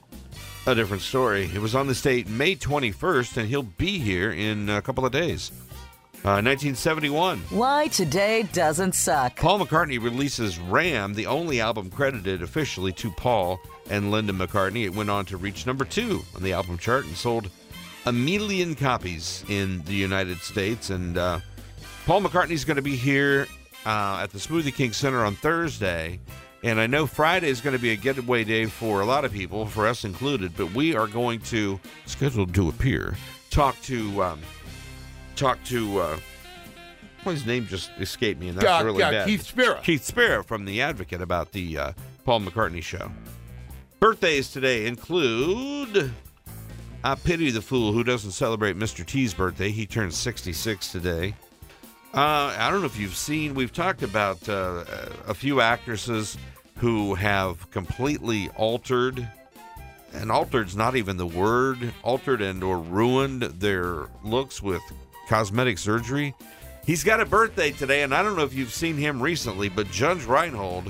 a different story. It was on this date, May twenty-first, and he'll be here in a couple of days. Uh, nineteen seventy-one. Why today doesn't suck. Paul McCartney releases Ram, the only album credited officially to Paul and Linda McCartney. It went on to reach number two on the album chart and sold a million copies in the United States. And uh, Paul McCartney's going to be here uh, at the Smoothie King Center on Thursday. And I know Friday is going to be a getaway day for a lot of people, for us included. But we are going to, scheduled to appear, talk to... Um, Talk to, uh, well, his name just escaped me, and that's Uh, really uh, bad. Keith Spira. Keith Spira from The Advocate about the uh, Paul McCartney show. Birthdays today include, I pity the fool who doesn't celebrate Mister T's birthday. He turns sixty-six today. Uh, I don't know if you've seen, we've talked about uh, a few actresses who have completely altered, and altered's not even the word, altered and or ruined their looks with cosmetic surgery. He's got a birthday today, and I don't know if you've seen him recently, but Judge Reinhold,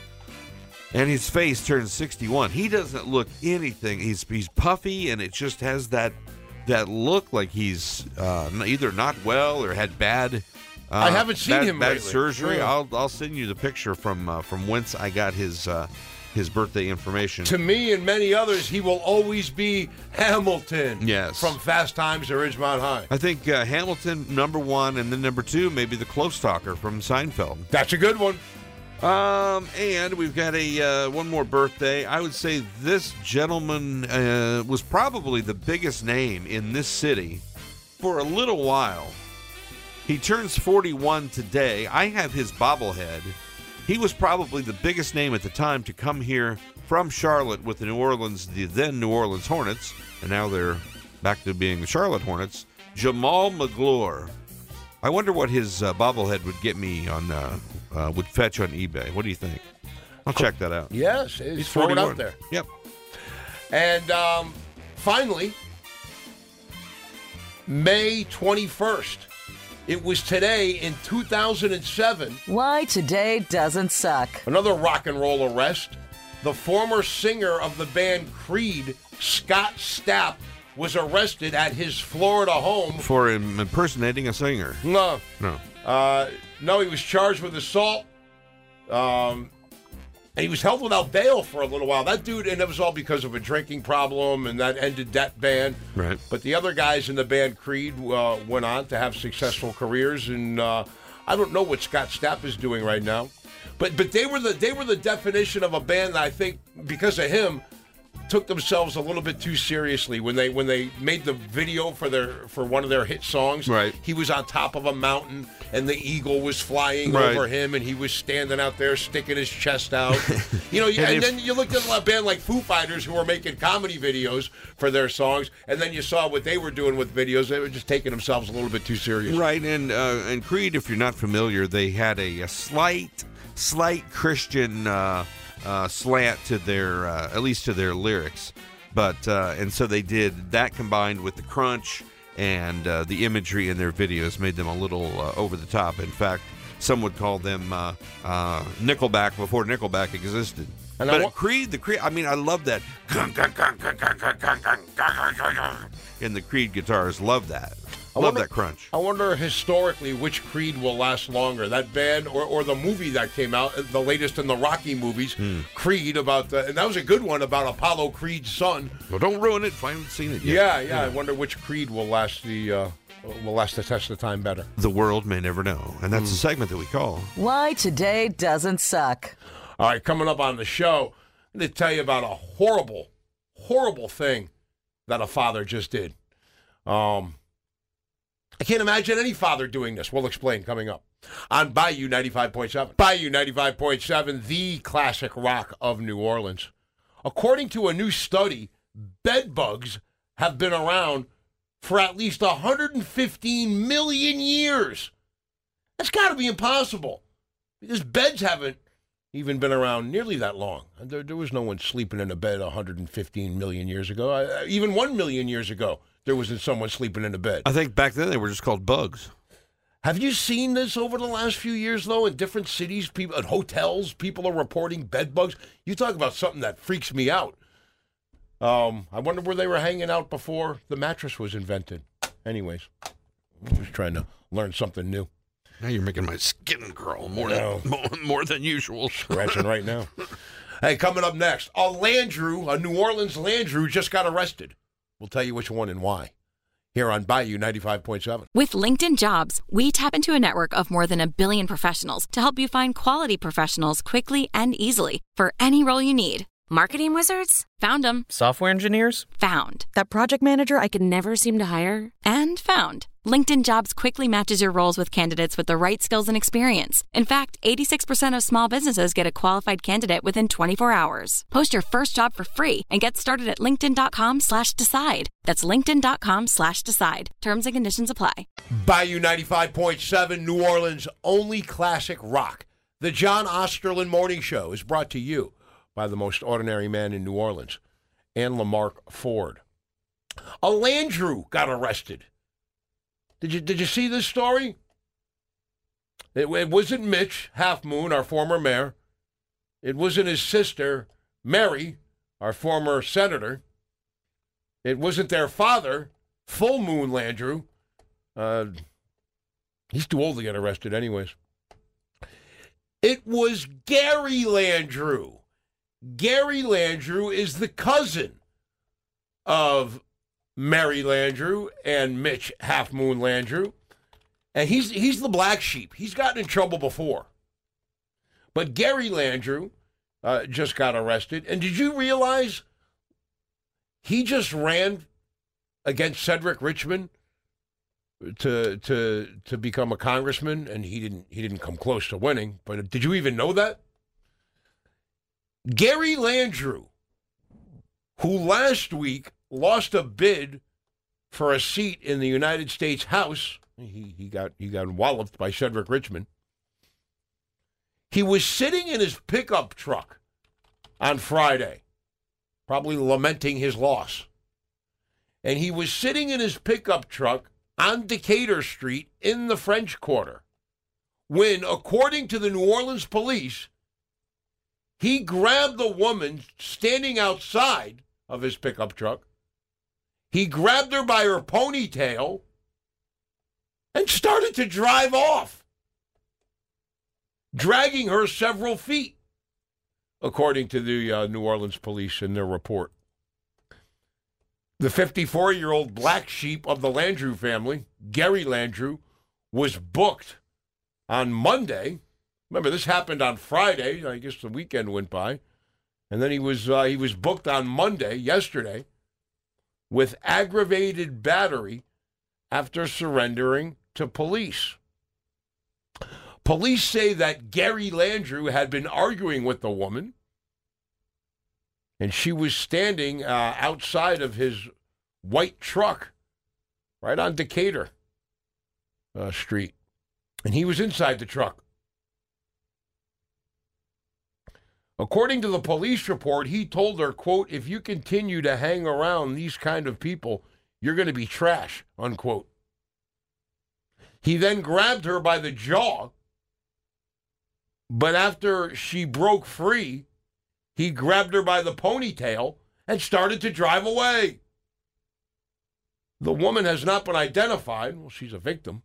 and his face turns sixty-one. He doesn't look anything. He's he's puffy, and it just has that that look like he's uh, either not well or had bad. Uh, I haven't seen bad, him bad lately. surgery. Yeah. I'll I'll send you the picture from uh, from whence I got his uh, his birthday information. To me and many others, he will always be Hamilton. Yes. From Fast Times at Ridgemont High. I think uh, Hamilton, number one, and then number two, maybe the Close Talker from Seinfeld. That's a good one. Um, and we've got a uh, one more birthday. I would say this gentleman uh, was probably the biggest name in this city for a little while. He turns forty-one today. I have his bobblehead. He was probably the biggest name at the time to come here from Charlotte with the New Orleans, the then New Orleans Hornets, and now they're back to being the Charlotte Hornets. Jamal McGlure. I wonder what his uh, bobblehead would get me on uh, uh, would fetch on eBay. What do you think? I'll check that out. Yes, he's throw it out there. Yep. And um, finally, May twenty-first. It was today in two thousand seven. Why today doesn't suck. Another rock and roll arrest. The former singer of the band Creed, Scott Stapp, was arrested at his Florida home. For him impersonating a singer. No. No. Uh, no, he was charged with assault. Um, and he was held without bail for a little while. That dude, and it was all because of a drinking problem, and that ended that band. Right. But the other guys in the band Creed uh, went on to have successful careers, and uh, I don't know what Scott Stapp is doing right now. But but they were the they were the definition of a band that I think, because of him, took themselves a little bit too seriously when they when they made the video for their for one of their hit songs. Right. He was on top of a mountain and the eagle was flying right. over him, and he was standing out there sticking his chest out. You know, and, and and if, then you looked at a band like Foo Fighters who were making comedy videos for their songs, and then you saw what they were doing with videos. They were just taking themselves a little bit too serious. Right, and uh, and Creed, if you're not familiar, they had a, a slight slight Christian uh, uh, slant to their uh, at least to their lyrics. But uh, and so they did that combined with the crunch and uh, the imagery in their videos made them a little uh, over the top. In fact, some would call them uh, uh, Nickelback before Nickelback existed. And but I wa- Creed, the Creed, I mean, I love that. And the Creed guitars love that. I Love wonder, that crunch. I wonder historically which Creed will last longer, that band or, or the movie that came out, the latest in the Rocky movies, hmm. Creed, about the, and that was a good one about Apollo Creed's son. Well, don't ruin it if I haven't seen it yet. Yeah, yeah. yeah. I wonder which Creed will last the uh, will last the test of time better. The world may never know, and that's the segment that we call Why Today Doesn't Suck. All right, coming up on the show, I'm going to tell you about a horrible, horrible thing that a father just did. Um. I can't imagine any father doing this. We'll explain coming up on Bayou ninety-five point seven. Bayou ninety-five point seven, the classic rock of New Orleans. According to a new study, bed bugs have been around for at least one hundred fifteen million years. That's got to be impossible, because beds haven't even been around nearly that long. There, there was no one sleeping in a bed one hundred fifteen million years ago. Uh, even one million years ago, there wasn't someone sleeping in a bed. I think back then they were just called bugs. Have you seen this over the last few years, though, in different cities, people at hotels, people are reporting bed bugs? You talk about something that freaks me out. Um, I wonder where they were hanging out before the mattress was invented. Anyways, I'm just trying to learn something new. Now you're making my skin crawl more No. than more, more than usual. Scratching right now. Hey, coming up next, a Landrew, a New Orleans Landrew just got arrested. We'll tell you which one and why. Here on Bayou ninety-five point seven. With LinkedIn Jobs, we tap into a network of more than a billion professionals to help you find quality professionals quickly and easily for any role you need. Marketing wizards? Found them. Software engineers? Found. That project manager I could never seem to hire? And found. LinkedIn Jobs quickly matches your roles with candidates with the right skills and experience. In fact, eighty-six percent of small businesses get a qualified candidate within twenty-four hours. Post your first job for free and get started at linkedin.com slash decide. That's linkedin.com slash decide. Terms and conditions apply. Bayou ninety-five point seven, New Orleans' only classic rock. The John Osterlin Morning Show is brought to you by the most ordinary man in New Orleans, and Lamarck Ford. A Landrew got arrested. Did you did you see this story? It, it wasn't Mitch Half Moon, our former mayor. It wasn't his sister, Mary, our former senator. It wasn't their father, Full Moon Landrew. Uh, he's too old to get arrested anyways. It was Gary Landrew. Gary Landrew is the cousin of Mary Landrew and Mitch Half Moon Landrew. And he's he's the black sheep. He's gotten in trouble before. But Gary Landrew uh, just got arrested. And did you realize he just ran against Cedric Richmond to to to become a congressman, and he didn't he didn't come close to winning. But did you even know that? Gary Landrew, who last week lost a bid for a seat in the United States House He he got he got walloped by Cedric Richmond. He was sitting in his pickup truck on Friday, probably lamenting his loss. And he was sitting in his pickup truck on Decatur Street in the French Quarter when, according to the New Orleans police, he grabbed the woman standing outside of his pickup truck. He grabbed her by her ponytail and started to drive off, dragging her several feet, according to the uh, New Orleans police in their report. The fifty-four-year-old black sheep of the Landreau family, Gary Landreau, was booked on Monday. Remember, this happened on Friday. I guess the weekend went by. And then he was uh, he was booked on Monday, yesterday, with aggravated battery after surrendering to police. Police say that Gary Landreau had been arguing with the woman, and she was standing uh, outside of his white truck right on Decatur uh, Street, and he was inside the truck. According to the police report, he told her, quote, "If you continue to hang around these kind of people, you're going to be trash," unquote. He then grabbed her by the jaw, but after she broke free, he grabbed her by the ponytail and started to drive away. The woman has not been identified. Well, she's a victim.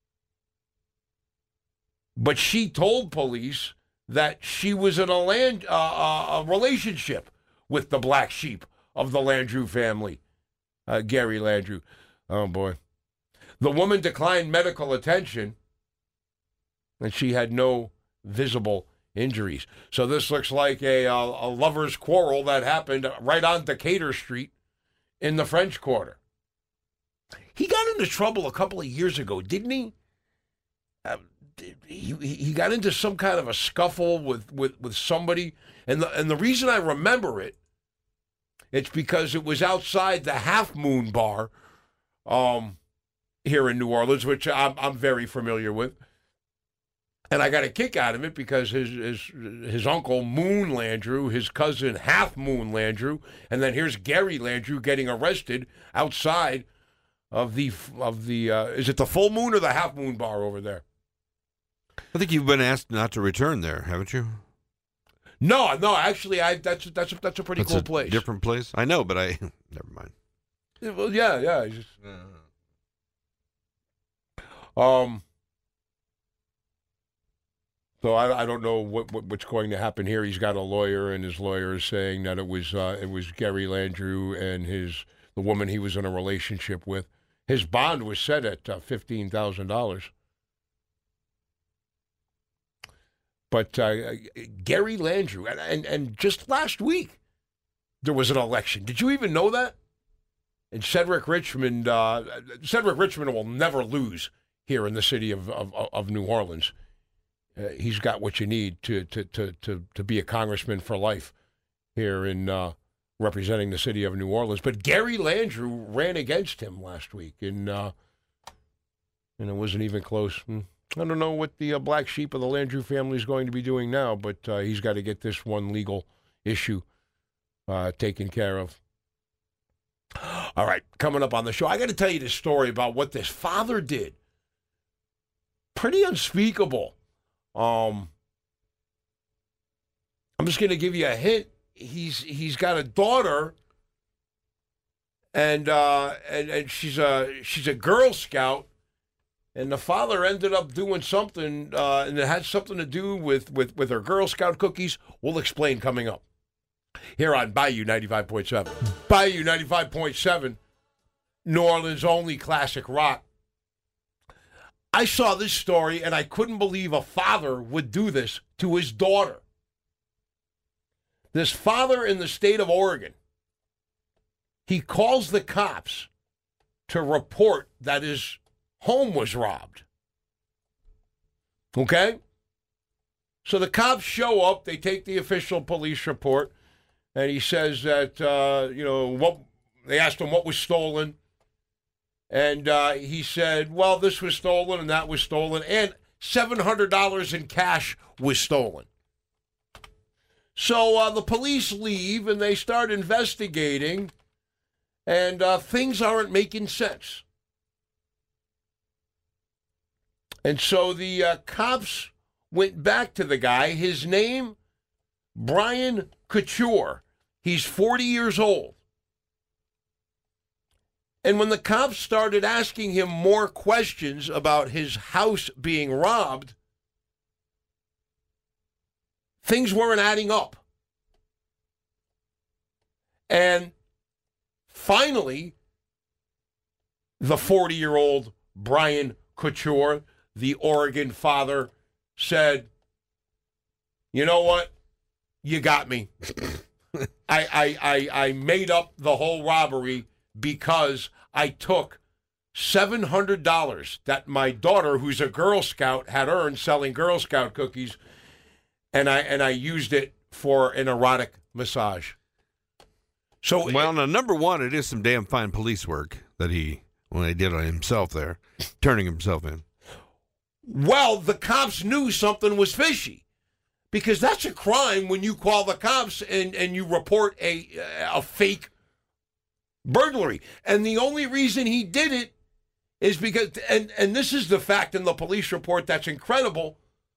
But she told police that she was in a, land, uh, a relationship with the black sheep of the Landreau family, uh, Gary Landreau. Oh, boy. The woman declined medical attention, and she had no visible injuries. So this looks like a, a, a lover's quarrel that happened right on Decatur Street in the French Quarter. He got into trouble a couple of years ago, didn't he? Uh, he he got into some kind of a scuffle with, with, with somebody, and the and the reason I remember it, it's because it was outside the Half Moon Bar, um, here in New Orleans, which I'm I'm very familiar with. And I got a kick out of it because his his his uncle Moon Landreau, his cousin Half Moon Landreau, and then here's Gary Landreau getting arrested outside of the of the uh, is it the Full Moon or the Half Moon Bar over there? I think you've been asked not to return there, haven't you? No, no, actually, I that's that's a, that's a pretty That's cool a place. Different place, I know, but I never mind. Yeah, well, yeah, yeah. It's just, um. So I, I don't know what, what what's going to happen here. He's got a lawyer, and his lawyer is saying that it was uh, it was Gary Landreau and his the woman he was in a relationship with. His bond was set at uh, fifteen thousand dollars. But uh, Gary Landreau, and, and and just last week there was an election. Did you even know that? And Cedric Richmond, uh, Cedric Richmond will never lose here in the city of of, of New Orleans. Uh, he's got what you need to, to to to to be a congressman for life here in uh, representing the city of New Orleans. But Gary Landreau ran against him last week, and uh, and it wasn't even close. I don't know what the uh, black sheep of the Landreau family is going to be doing now, but uh, he's got to get this one legal issue uh, taken care of. All right, coming up on the show, I got to tell you this story about what this father did. Pretty unspeakable. Um, I'm just going to give you a hint. He's he's got a daughter, and uh, and and she's a she's a Girl Scout, and the father ended up doing something, uh, and it had something to do with, with, with her Girl Scout cookies. We'll explain coming up here on Bayou ninety-five point seven. Bayou ninety-five point seven, New Orleans' only classic rock. I saw this story, and I couldn't believe a father would do this to his daughter. This father in the state of Oregon, he calls the cops to report that his home was robbed. Okay? So the cops show up, they take the official police report, and he says that, uh, you know, what they asked him what was stolen. And uh, he said, well, this was stolen and that was stolen, and seven hundred dollars in cash was stolen. So uh, the police leave and they start investigating, and uh, things aren't making sense. And so the uh, cops went back to the guy. His name, Brian Couture. He's forty years old. And when the cops started asking him more questions about his house being robbed, things weren't adding up. And finally, the forty-year-old Brian Couture, the Oregon father, said, you know what? You got me. I, I, I, I made up the whole robbery because I took seven hundred dollars that my daughter, who's a Girl Scout, had earned selling Girl Scout cookies, and I and I used it for an erotic massage. So well, now, number one, it is some damn fine police work that he, when he did on himself there, turning himself in. Well, the cops knew something was fishy, because that's a crime when you call the cops and, and you report a a fake burglary. And the only reason he did it is because, and, and this is the fact in the police report that's incredible,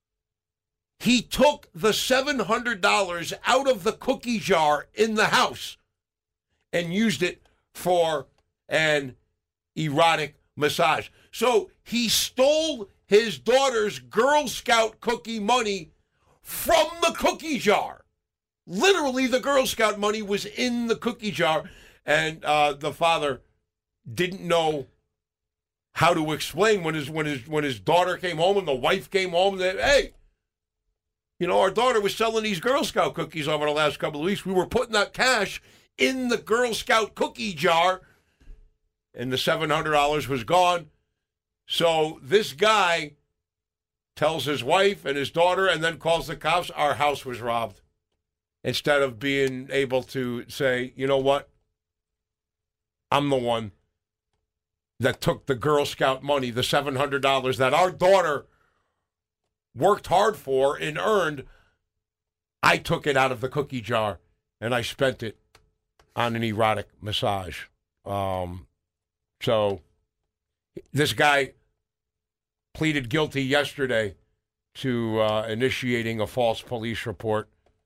he took the seven hundred dollars out of the cookie jar in the house and used it for an erotic massage. So he stole his daughter's Girl Scout cookie money from the cookie jar. Literally, the Girl Scout money was in the cookie jar, and uh, the father didn't know how to explain when his when his when his daughter came home and the wife came home. That, hey, you know, our daughter was selling these Girl Scout cookies over the last couple of weeks. We were putting that cash in the Girl Scout cookie jar, and the seven hundred dollars was gone. So this guy tells his wife and his daughter and then calls the cops, our house was robbed. Instead of being able to say, you know what? I'm the one that took the Girl Scout money, the seven hundred dollars that our daughter worked hard for and earned. I took it out of the cookie jar and I spent it on an erotic massage. Um, so this guy pleaded guilty yesterday to uh, initiating a false police report.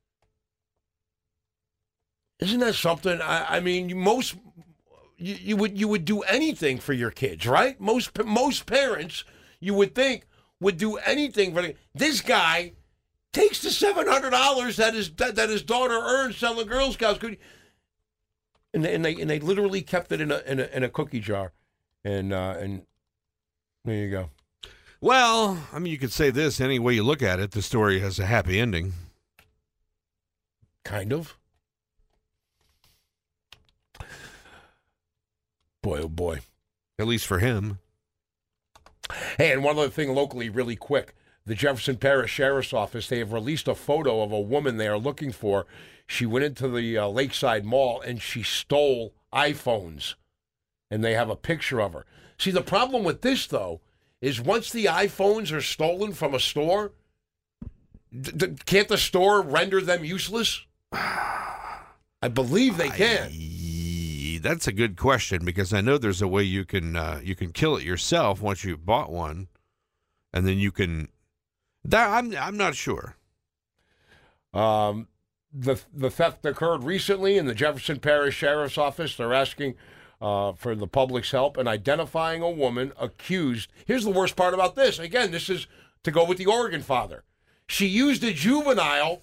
Isn't that something? I, I mean, most you, you would you would do anything for your kids, right? Most most parents, you would think, would do anything for them. This guy takes the seven hundred dollars that his that, that his daughter earned selling Girl Scouts cookies, and they, and they and they literally kept it in a in a, in a cookie jar, and uh, and there you go. Well, I mean, you could say this any way you look at it. The story has a happy ending. Kind of. Boy, oh boy. At least for him. Hey, and one other thing locally, really quick. The Jefferson Parish Sheriff's Office, they have released a photo of a woman they are looking for. She went into the uh, Lakeside Mall and she stole iPhones. And they have a picture of her. See, the problem with this, though, is once the iPhones are stolen from a store, d- d- can't the store render them useless? I believe they can. I, that's a good question, because I know there's a way you can uh, you can kill it yourself once you've bought one, and then you can. That I'm I'm not sure. Um, the the theft occurred recently in the Jefferson Parish Sheriff's Office. They're asking Uh, for the public's help in identifying a woman accused. Here's the worst part about this. Again, this is to go with the Oregon father. She used a juvenile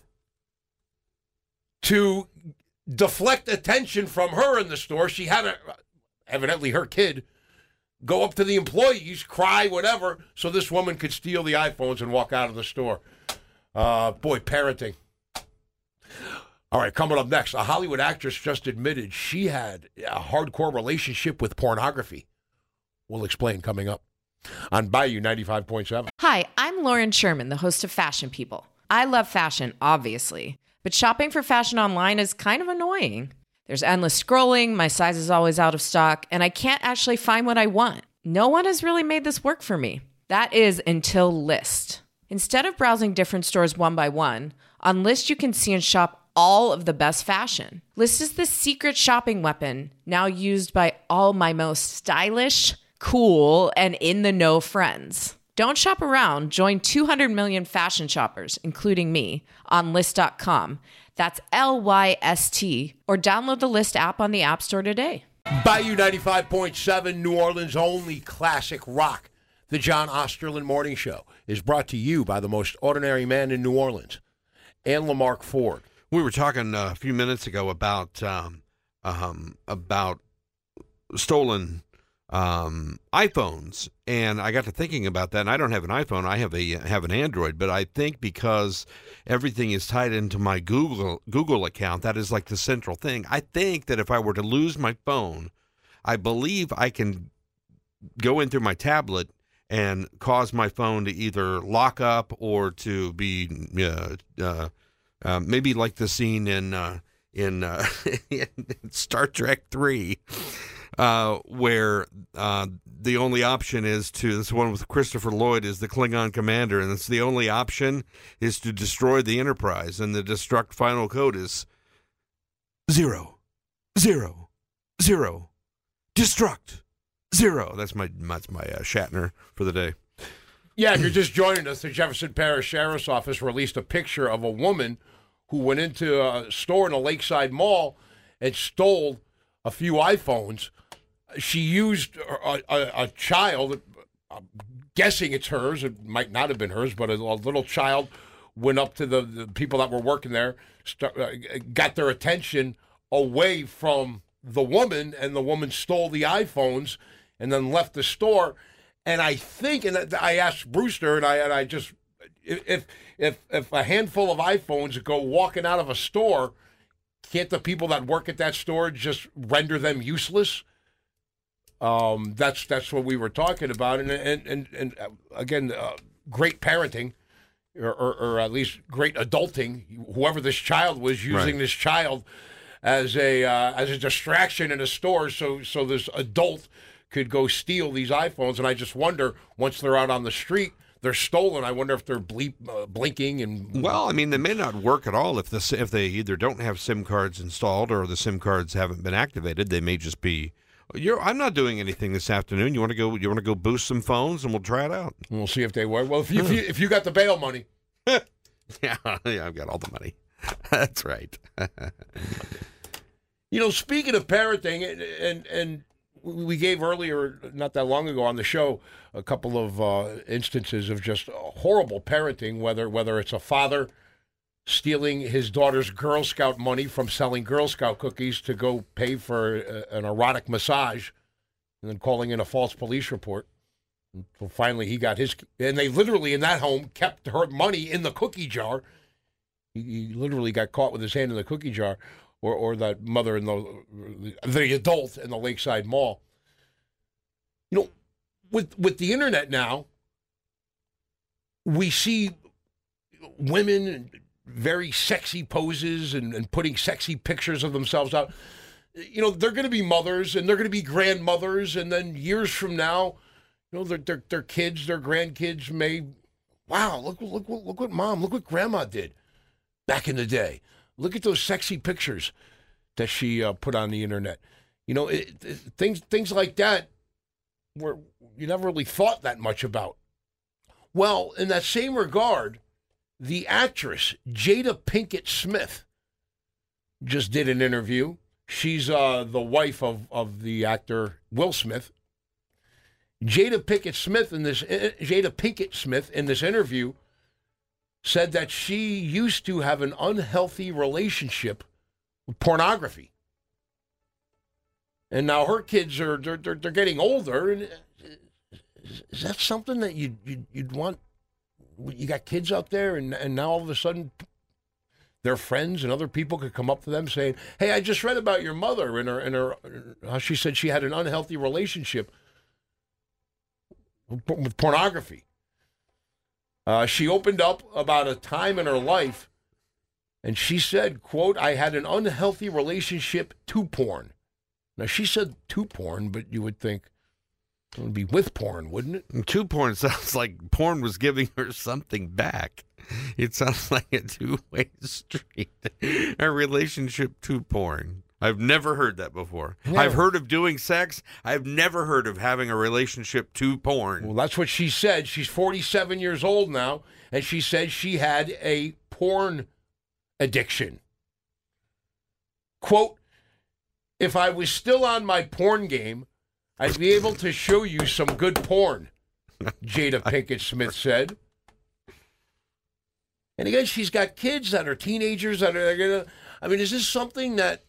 to deflect attention from her in the store. She had, a, evidently her kid, go up to the employees, cry, whatever, so this woman could steal the iPhones and walk out of the store. Uh, boy, parenting. All right, coming up next, a Hollywood actress just admitted she had a hardcore relationship with pornography. We'll explain coming up on Bayou ninety-five point seven. Hi, I'm Lauren Sherman, the host of Fashion People. I love fashion, obviously, but shopping for fashion online is kind of annoying. There's endless scrolling, my size is always out of stock, and I can't actually find what I want. No one has really made this work for me. That is until Lyst. Instead of browsing different stores one by one, on Lyst you can see and shop all of the best fashion. Lyst is the secret shopping weapon now used by all my most stylish, cool, and in-the-know friends. Don't shop around. Join two hundred million fashion shoppers, including me, on Lyst dot com. That's L Y S T, or download the Lyst app on the App Store today. Bayou ninety-five point seven, New Orleans' only classic rock. The John Osterland Morning Show is brought to you by the most ordinary man in New Orleans, and Lamarck Ford. We were talking uh, a few minutes ago about um, um, about stolen um, iPhones, and I got to thinking about that. And I don't have an iPhone; I have a have an Android. But I think because everything is tied into my Google Google account, that is like the central thing. I think that if I were to lose my phone, I believe I can go in through my tablet and cause my phone to either lock up or to be uh, uh, uh, maybe like the scene in uh, in, uh, in Star Trek three. Uh, where uh, the only option is to, this one with Christopher Lloyd is the Klingon commander, and it's the only option is to destroy the Enterprise, and the destruct final code is zero, zero, zero, destruct, zero. That's my that's my uh, Shatner for the day. Yeah, if you're just joining us, the Jefferson Parish Sheriff's Office released a picture of a woman who went into a store in a Lakeside Mall and stole a few iPhones. She used a, a, a child, I'm guessing it's hers, it might not have been hers, but a, a little child went up to the, the people that were working there, start, uh, got their attention away from the woman, and the woman stole the iPhones and then left the store. And I think, and I asked Brewster, and I and I just, if if if a handful of iPhones go walking out of a store, can't the people that work at that store just render them useless? Um, that's that's what we were talking about, and and and, and again, uh, great parenting, or, or, or at least great adulting. Whoever this child was, using right. this child as a uh, as a distraction in a store, so so this adult could go steal these iPhones. And I just wonder, once they're out on the street, they're stolen. I wonder if they're bleep, uh, blinking and. Well, I mean, they may not work at all if the if they either don't have SIM cards installed or the SIM cards haven't been activated. They may just be. You're, I'm not doing anything this afternoon. You want to go? You want to go boost some phones, and we'll try it out. We'll see if they work. Well, if you, if you, if you got the bail money. yeah, yeah, I've got all the money. That's right. You know, speaking of parenting, and, and and we gave earlier, not that long ago on the show, a couple of uh, instances of just horrible parenting, whether whether it's a father stealing his daughter's Girl Scout money from selling Girl Scout cookies to go pay for a, an erotic massage, and then calling in a false police report. So finally he got his, and they literally in that home kept her money in the cookie jar. He, he literally got caught with his hand in the cookie jar, or, or that mother in the, the adult in the Lakeside Mall. You know, with with the internet now, we see women and very sexy poses and, and putting sexy pictures of themselves out. You know, they're going to be mothers and they're going to be grandmothers, and then years from now, you know, their their, their kids, their grandkids may, wow, look look look what mom, look what grandma did back in the day. Look at those sexy pictures that she uh, put on the internet. You know, it, it, things things like that, where you never really thought that much about. Well, in that same regard, the actress Jada Pinkett Smith just did an interview. She's uh, the wife of, of the actor Will Smith. Jada Pinkett Smith in this Jada Pinkett Smith in this interview said that she used to have an unhealthy relationship with pornography, and now her kids are they're they're, they're getting older. And is, is that something that you you'd, you'd want? You got kids out there, and, and now all of a sudden their friends and other people could come up to them saying, hey, I just read about your mother and her, and her, how she said she had an unhealthy relationship with pornography. Uh, she opened up about a time in her life And she said, quote, I had an unhealthy relationship to porn. Now, she said to porn, but you would think it would be with porn, wouldn't it? And to porn sounds like porn was giving her something back. It sounds like a two-way street. A relationship to porn. I've never heard that before. Yeah. I've heard of doing sex. I've never heard of having a relationship to porn. Well, that's what she said. She's forty-seven years old now, and she said she had a porn addiction. Quote, if I was still on my porn game, I'd be able to show you some good porn, Jada Pinkett Smith said. And again, she's got kids that are teenagers that are going to, I mean, is this something that,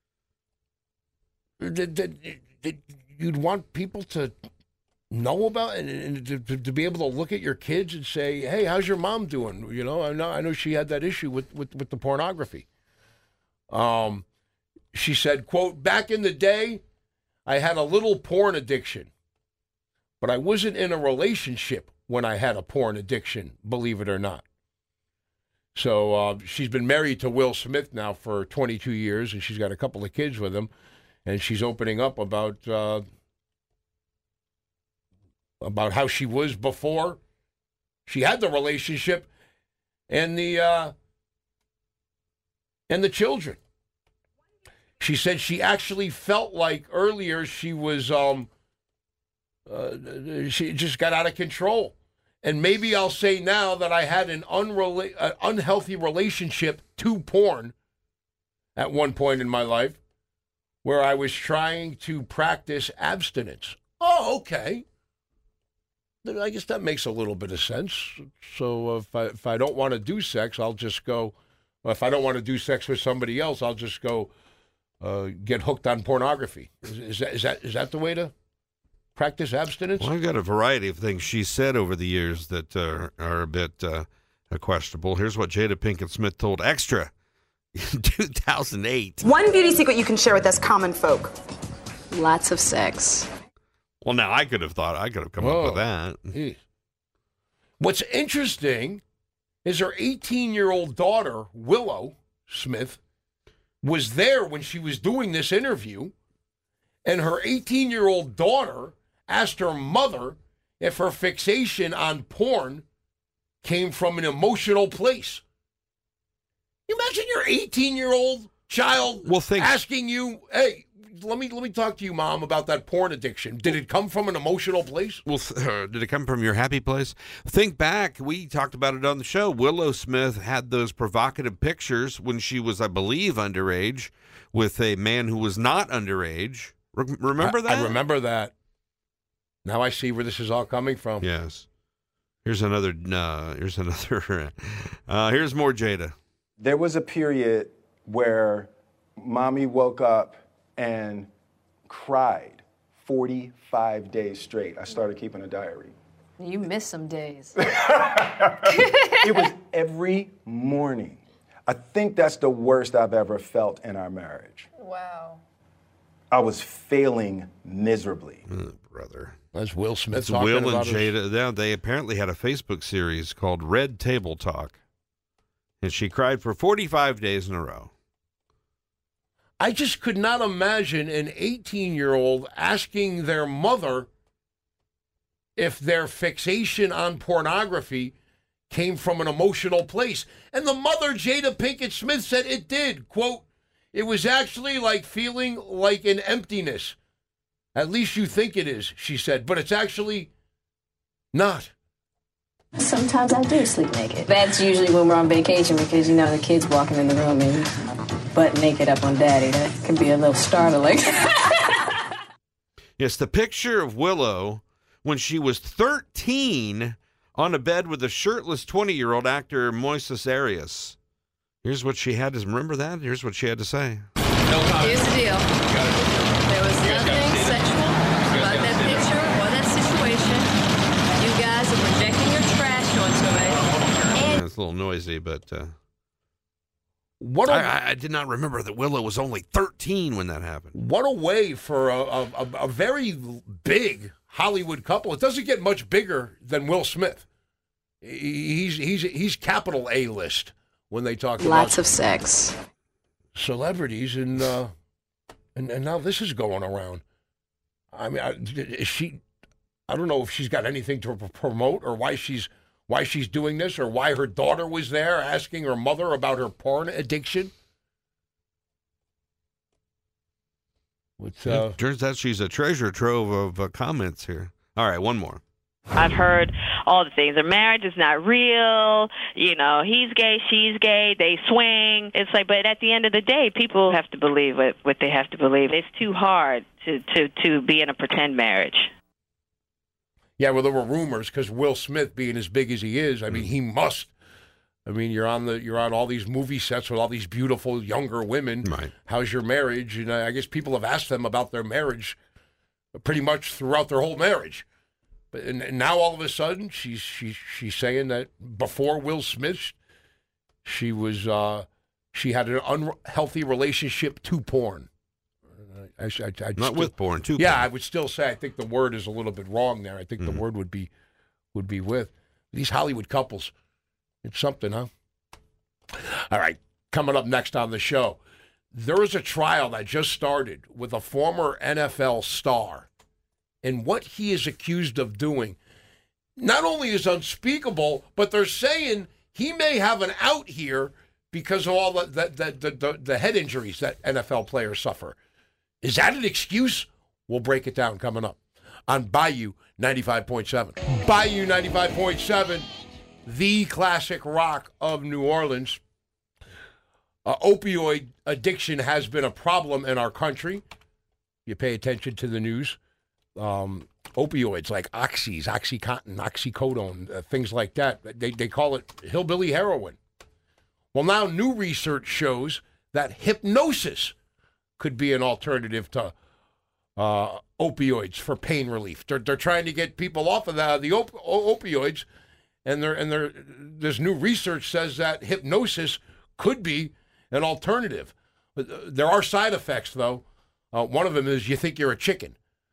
that, that, that you'd want people to know about and, and to, to be able to look at your kids and say, hey, how's your mom doing? You know, I know, I know she had that issue with, with, with the pornography. Um, she said, quote, back in the day, I had a little porn addiction, but I wasn't in a relationship when I had a porn addiction, believe it or not. So uh, she's been married to Will Smith now for twenty-two years, and she's got a couple of kids with him, and she's opening up about uh, about how she was before she had the relationship and the uh, and the children. She said she actually felt like earlier she was, um, uh, she just got out of control. And maybe I'll say now that I had an unrela- uh, unhealthy relationship to porn at one point in my life where I was trying to practice abstinence. Oh, okay. Then I guess that makes a little bit of sense. So if I, if I don't want to do sex, I'll just go, well, if I don't want to do sex with somebody else, I'll just go, Uh, get hooked on pornography. Is, is that is that is that the way to practice abstinence? Well, I've got a variety of things she said over the years that uh, are a bit uh, questionable. Here's what Jada Pinkett Smith told Extra in two thousand eight. One beauty secret you can share with us common folk. Lots of sex. Well, now I could have thought I could have come Whoa. up with that. Geez. What's interesting is her eighteen-year-old daughter, Willow Smith, was there when she was doing this interview, and her eighteen-year-old daughter asked her mother if her fixation on porn came from an emotional place. You imagine your eighteen-year-old child Well, think- asking you, hey, let me let me talk to you, Mom, about that porn addiction. Did it come from an emotional place? Well, uh, did it come from your happy place? Think back. We talked about it on the show. Willow Smith had those provocative pictures when she was, I believe, underage with a man who was not underage. Re- remember I, that? I remember that. Now I see where this is all coming from. Yes. Here's another. Uh, here's another. Uh, here's more Jada. There was a period where mommy woke up and cried forty-five days straight. I started keeping a diary. You missed some days. It was every morning. I think that's the worst I've ever felt in our marriage. Wow. I was failing miserably. Oh, brother. That's Will Smith It's talking Will and about his- Jada. Now, they apparently had a Facebook series called Red Table Talk, and she cried for forty-five days in a row. I just could not imagine an eighteen-year-old asking their mother if their fixation on pornography came from an emotional place. And the mother, Jada Pinkett Smith, said it did. Quote, it was actually like feeling like an emptiness. At least you think it is, she said, but it's actually not. Sometimes I do sleep naked. That's usually when we're on vacation because, you know, the kids walking in the room and butt naked up on daddy. That can be a little startling. Yes, the picture of Willow when she was thirteen on a bed with a shirtless twenty-year-old actor Moises Arias. Here's what she had to remember that. Here's what she had to say. Here's the deal. There was nothing sexual about that picture or that situation. You guys are projecting your trash onto it. And It's a little noisy, but uh, What a, I, I- I did not remember that Willow was only thirteen when that happened. what a way for a, a, a, a very big Hollywood couple. It doesn't get much bigger than Will Smith. He's he's he's capital A list. when they talk Lots about of sex. celebrities, and uh, and and now this is going around. I mean, I, is she? I don't know if she's got anything to promote, or why she's why she's doing this, or why her daughter was there asking her mother about her porn addiction. Which, uh, it turns out she's a treasure trove of uh, comments here. All right, one more. I've heard all the things. Their marriage is not real. You know, he's gay, she's gay. They swing. It's like, but at the end of the day, people have to believe what, what they have to believe. It's too hard to, to, to be in a pretend marriage. Yeah, well, there were rumors because Will Smith, being as big as he is, I mean, he must. I mean, you're on the you're on all these movie sets with all these beautiful younger women. Right. How's your marriage? And I guess people have asked them about their marriage pretty much throughout their whole marriage. But and, and now all of a sudden she's she's she's saying that before Will Smith, she was uh, she had an unhealthy relationship to porn. I, I, I Not still, with porn, to yeah, porn. I would still say I think the word is a little bit wrong there. I think Mm-hmm. the word would be would be with these Hollywood couples. It's something, huh? All right, coming up next on the show, there is a trial that just started with a former N F L star. And what he is accused of doing not only is unspeakable, but they're saying he may have an out here because of all the, the, the, the, the head injuries that N F L players suffer. Is that an excuse? We'll break it down coming up on Bayou ninety-five point seven. Bayou ninety-five point seven, the classic rock of New Orleans. Uh, opioid addiction has been a problem in our country. You pay attention to the news. Um, opioids like oxys, OxyContin, oxycodone, uh, things like that. They they call it hillbilly heroin. Well, now new research shows that hypnosis could be an alternative to uh, opioids for pain relief. They're they're trying to get people off of the the op- opioids, and they're and they're this new research says that hypnosis could be an alternative. But there are side effects, though. Uh, one of them is you think you're a chicken.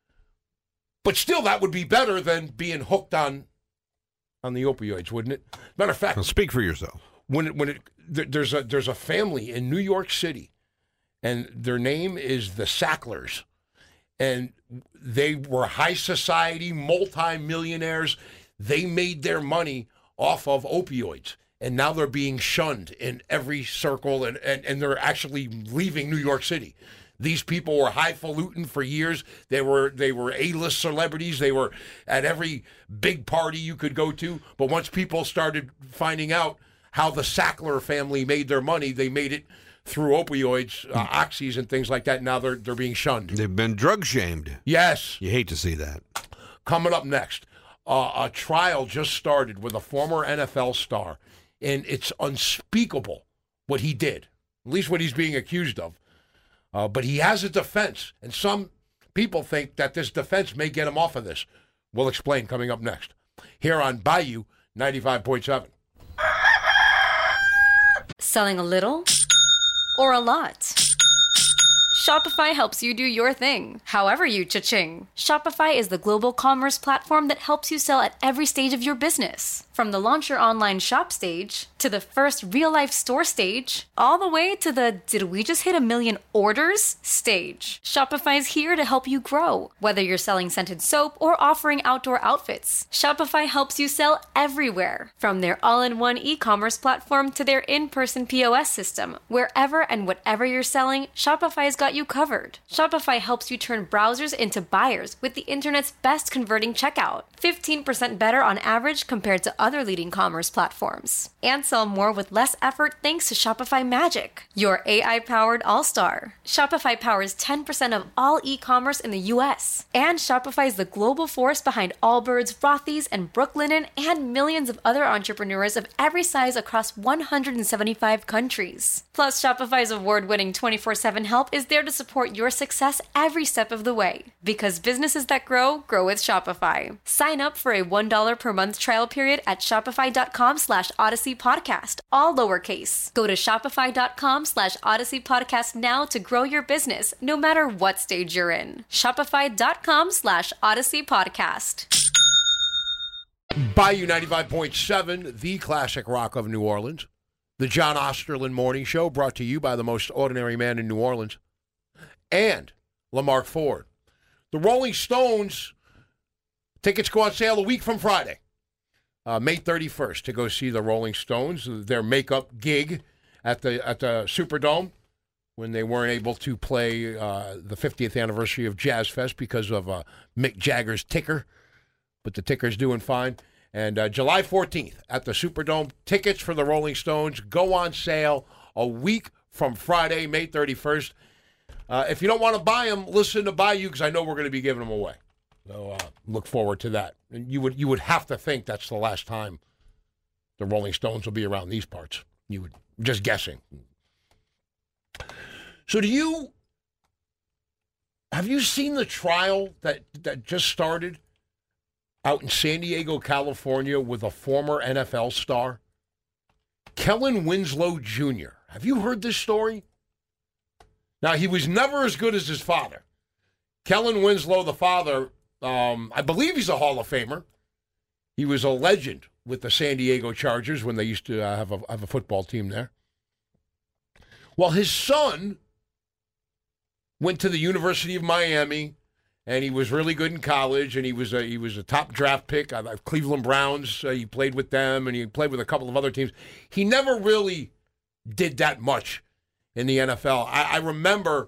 But still, that would be better than being hooked on on the opioids, wouldn't it? Matter of fact, Now speak for yourself. When it, when it there, there's a there's a family in New York City, and their name is the Sacklers, and they were high society multi-millionaires. They made their money off of opioids, and now they're being shunned in every circle, and and, and they're actually leaving New York City. These people were highfalutin for years. They were they were A-list celebrities. They were at every big party you could go to. But once people started finding out how the Sackler family made their money, they made it through opioids, uh, oxys, and things like that. Now they're they're being shunned. They've been drug shamed. Yes. You hate to see that. Coming up next, uh, a trial just started with a former N F L star, and it's unspeakable what he did, at least what he's being accused of. Uh, but he has a defense, and some people think that this defense may get him off of this. We'll explain coming up next here on Bayou ninety-five point seven. Selling a little or a lot? Shopify helps you do your thing, however you cha-ching. Shopify is the global commerce platform that helps you sell at every stage of your business. From the launch your online shop stage, to the first real-life store stage, all the way to the did we just hit a million orders stage. Shopify's here to help you grow. Whether you're selling scented soap or offering outdoor outfits, Shopify helps you sell everywhere. From their all-in-one e-commerce platform to their in-person P O S system, wherever and whatever you're selling, Shopify's got you covered. Shopify helps you turn browsers into buyers with the internet's best converting checkout. fifteen percent better on average compared to other leading commerce platforms. And sell more with less effort thanks to Shopify Magic, your A I-powered all-star. Shopify powers ten percent of all e-commerce in the U S. And Shopify is the global force behind Allbirds, Rothy's, and Brooklinen, and millions of other entrepreneurs of every size across one hundred seventy-five countries. Plus, Shopify's award-winning twenty-four seven help is there to support your success every step of the way. Because businesses that grow, grow with Shopify. Sign up for a one dollar per month trial period at shopify.com slash Odyssey Podcast, all lowercase. Go to shopify.com slash Odyssey Podcast now to grow your business, no matter what stage you're in. Shopify.com slash Odyssey Podcast. Bayou ninety-five point seven, the classic rock of New Orleans. The John Osterlin Morning Show, brought to you by the most ordinary man in New Orleans, and Lamarck Ford. The Rolling Stones, tickets go on sale a week from Friday, uh, May thirty-first, to go see the Rolling Stones, their makeup gig at the at the Superdome when they weren't able to play uh, the fiftieth anniversary of Jazz Fest because of uh, Mick Jagger's ticker, but the ticker's doing fine. And uh, July fourteenth at the Superdome, tickets for the Rolling Stones go on sale a week from Friday, May thirty-first. Uh, if you don't want to buy them, listen to Bayou, because I know we're going to be giving them away. So uh, look forward to that. And you would you would have to think that's the last time the Rolling Stones will be around these parts. You would just guessing. So do you have you seen the trial that that just started out in San Diego, California, with a former N F L star, Kellen Winslow Junior? Have you heard this story? Now, he was never as good as his father. Kellen Winslow, the father, um, I believe he's a Hall of Famer. He was a legend with the San Diego Chargers when they used to uh, have, a, have a football team there. Well, his son went to the University of Miami, and he was really good in college, and he was a, he was a top draft pick. Uh, Cleveland Browns, uh, he played with them, and he played with a couple of other teams. He never really did that much in the N F L. I, I remember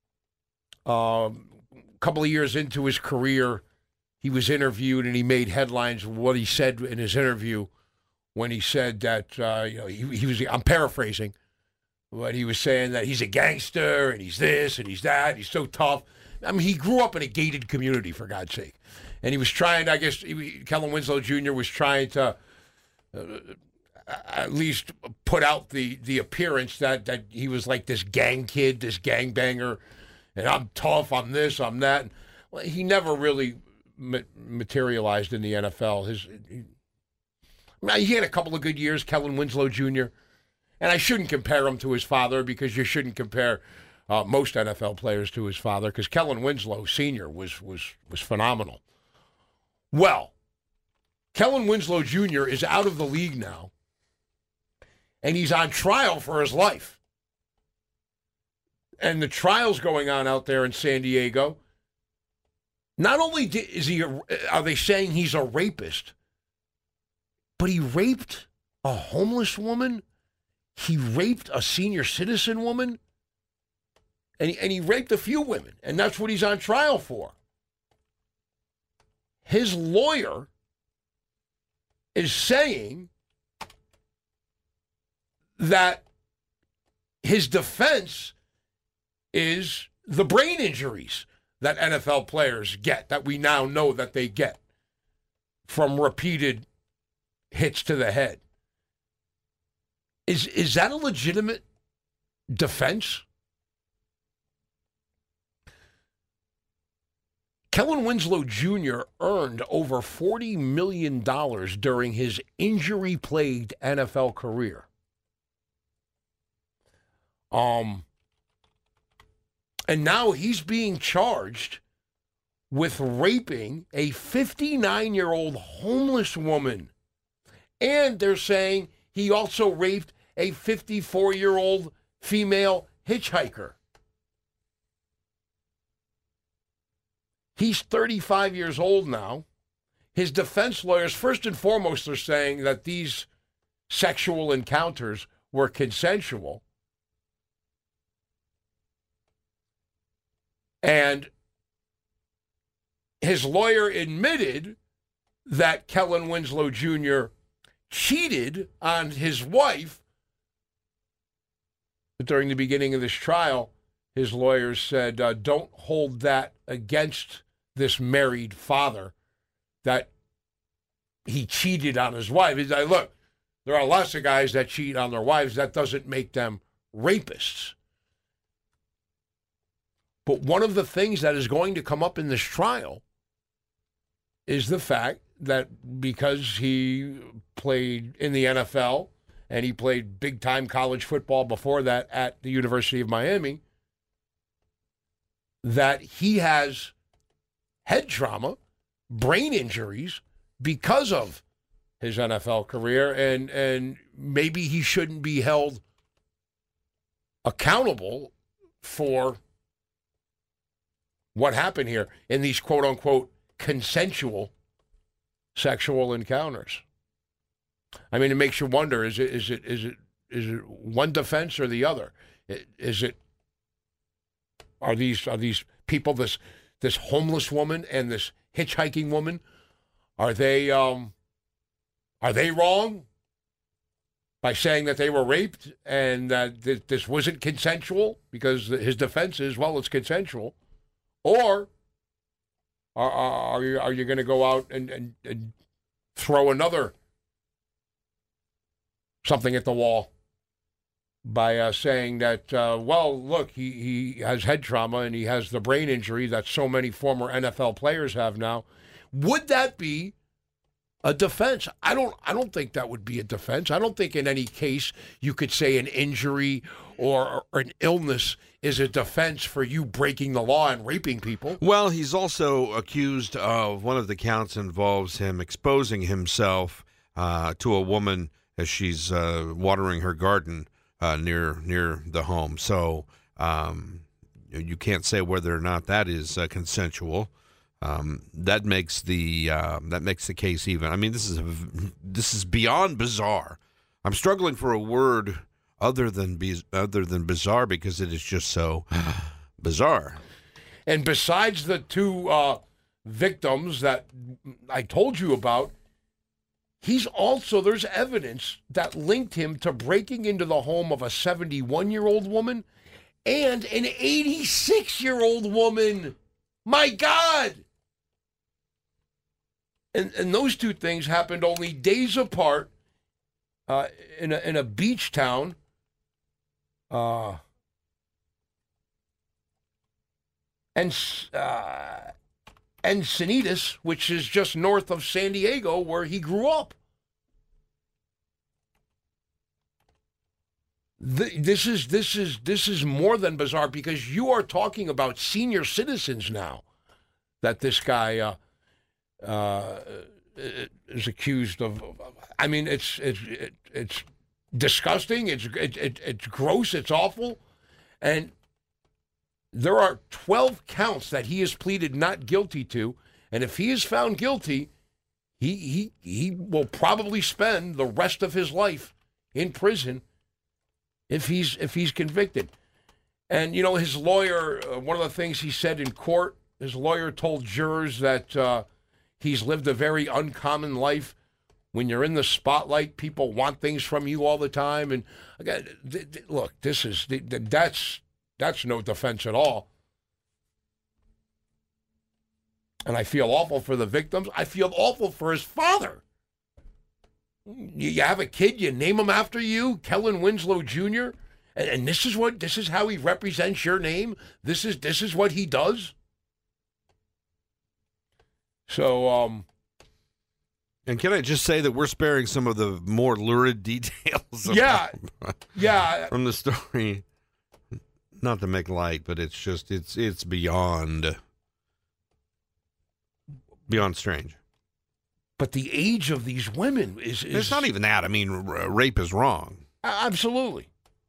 um, a couple of years into his career, he was interviewed, and he made headlines with what he said in his interview when he said that, uh, you know, he, he was, I'm paraphrasing, but he was saying that he's a gangster, and he's this, and he's that, he's so tough. I mean, he grew up in a gated community, for God's sake. And he was trying, I guess, he, Kellen Winslow Junior was trying to uh, at least put out the, the appearance that, that he was like this gang kid, this gangbanger, and I'm tough, I'm this, I'm that. Well, he never really ma- materialized in the N F L. His, he, I mean, he had a couple of good years, Kellen Winslow Junior, and I shouldn't compare him to his father, because you shouldn't compare Uh, most N F L players to his father, because Kellen Winslow Senior was was was phenomenal. Well, Kellen Winslow Junior is out of the league now, and he's on trial for his life. And the trial's going on out there in San Diego. Not only is he, a, are they saying he's a rapist, but he raped a homeless woman. He raped a senior citizen woman. And he, and he raped a few women, and that's what he's on trial for. His lawyer is saying that his defense is the brain injuries that N F L players get, that we now know that they get from repeated hits to the head. Is, is that a legitimate defense? Kellen Winslow Junior earned over forty million dollars during his injury-plagued N F L career. Um, and now he's being charged with raping a fifty-nine-year-old homeless woman. And they're saying he also raped a fifty-four-year-old female hitchhiker. He's thirty-five years old now. His defense lawyers, first and foremost, are saying that these sexual encounters were consensual. And his lawyer admitted that Kellen Winslow Junior cheated on his wife. But during the beginning of this trial, his lawyers said, uh, don't hold that against this married father, that he cheated on his wife. He's like, look, there are lots of guys that cheat on their wives. That doesn't make them rapists. But one of the things that is going to come up in this trial is the fact that because he played in the N F L and he played big-time college football before that at the University of Miami, that he has head trauma, brain injuries, because of his N F L career, and and maybe he shouldn't be held accountable for what happened here in these quote-unquote consensual sexual encounters. I mean, it makes you wonder, is it is it is it is it one defense or the other? Is it are these are these people, this this homeless woman and this hitchhiking woman, are they um are they wrong by saying that they were raped and that th- this wasn't consensual? Because his defense is, well, it's consensual. Or are, are, are you, are you going to go out and, and, and throw another something at the wall by uh, saying that, uh, well, look, he, he has head trauma and he has the brain injury that so many former N F L players have now? Would that be a defense? I don't I don't think that would be a defense. I don't think in any case you could say an injury or, or an illness is a defense for you breaking the law and raping people. Well, he's also accused of, one of the counts involves him exposing himself uh, to a woman as she's uh, watering her garden uh, near near the home. So um, you can't say whether or not that is uh, consensual. Um, that makes the uh, that makes the case even. I mean, this is a, this is beyond bizarre. I'm struggling for a word other than biz- other than bizarre because it is just so bizarre. And besides the two uh, victims that I told you about, he's also, there's evidence that linked him to breaking into the home of a seventy-one-year-old woman and an eighty-six-year-old woman. My God! And and those two things happened only days apart uh, in a in a beach town. Uh, and uh, Encinitas, which is just north of San Diego, where he grew up. The, this is this is this is more than bizarre because you are talking about senior citizens now that this guy uh, uh, is accused of. I mean, it's it's it's disgusting. It's it, it, it's gross. It's awful, and there are twelve counts that he has pleaded not guilty to, and if he is found guilty, he he he will probably spend the rest of his life in prison if he's if he's convicted. And you know, his lawyer, uh, one of the things he said in court, his lawyer told jurors that uh, he's lived a very uncommon life. When you're in the spotlight, people want things from you all the time. And again, th- th- look, this is th- th- that's that's no defense at all. And I feel awful for the victims. I feel awful for his father. You, you have a kid, you name him after you, Kellen Winslow Junior, and, and this is what this is how he represents your name. This is this is what he does. So, um, and can I just say that we're sparing some of the more lurid details? Yeah, yeah. From the story, not to make light, but it's just it's it's beyond beyond strange. But the age of these women is, is... It's not even that. I mean, r- rape is wrong. Absolutely.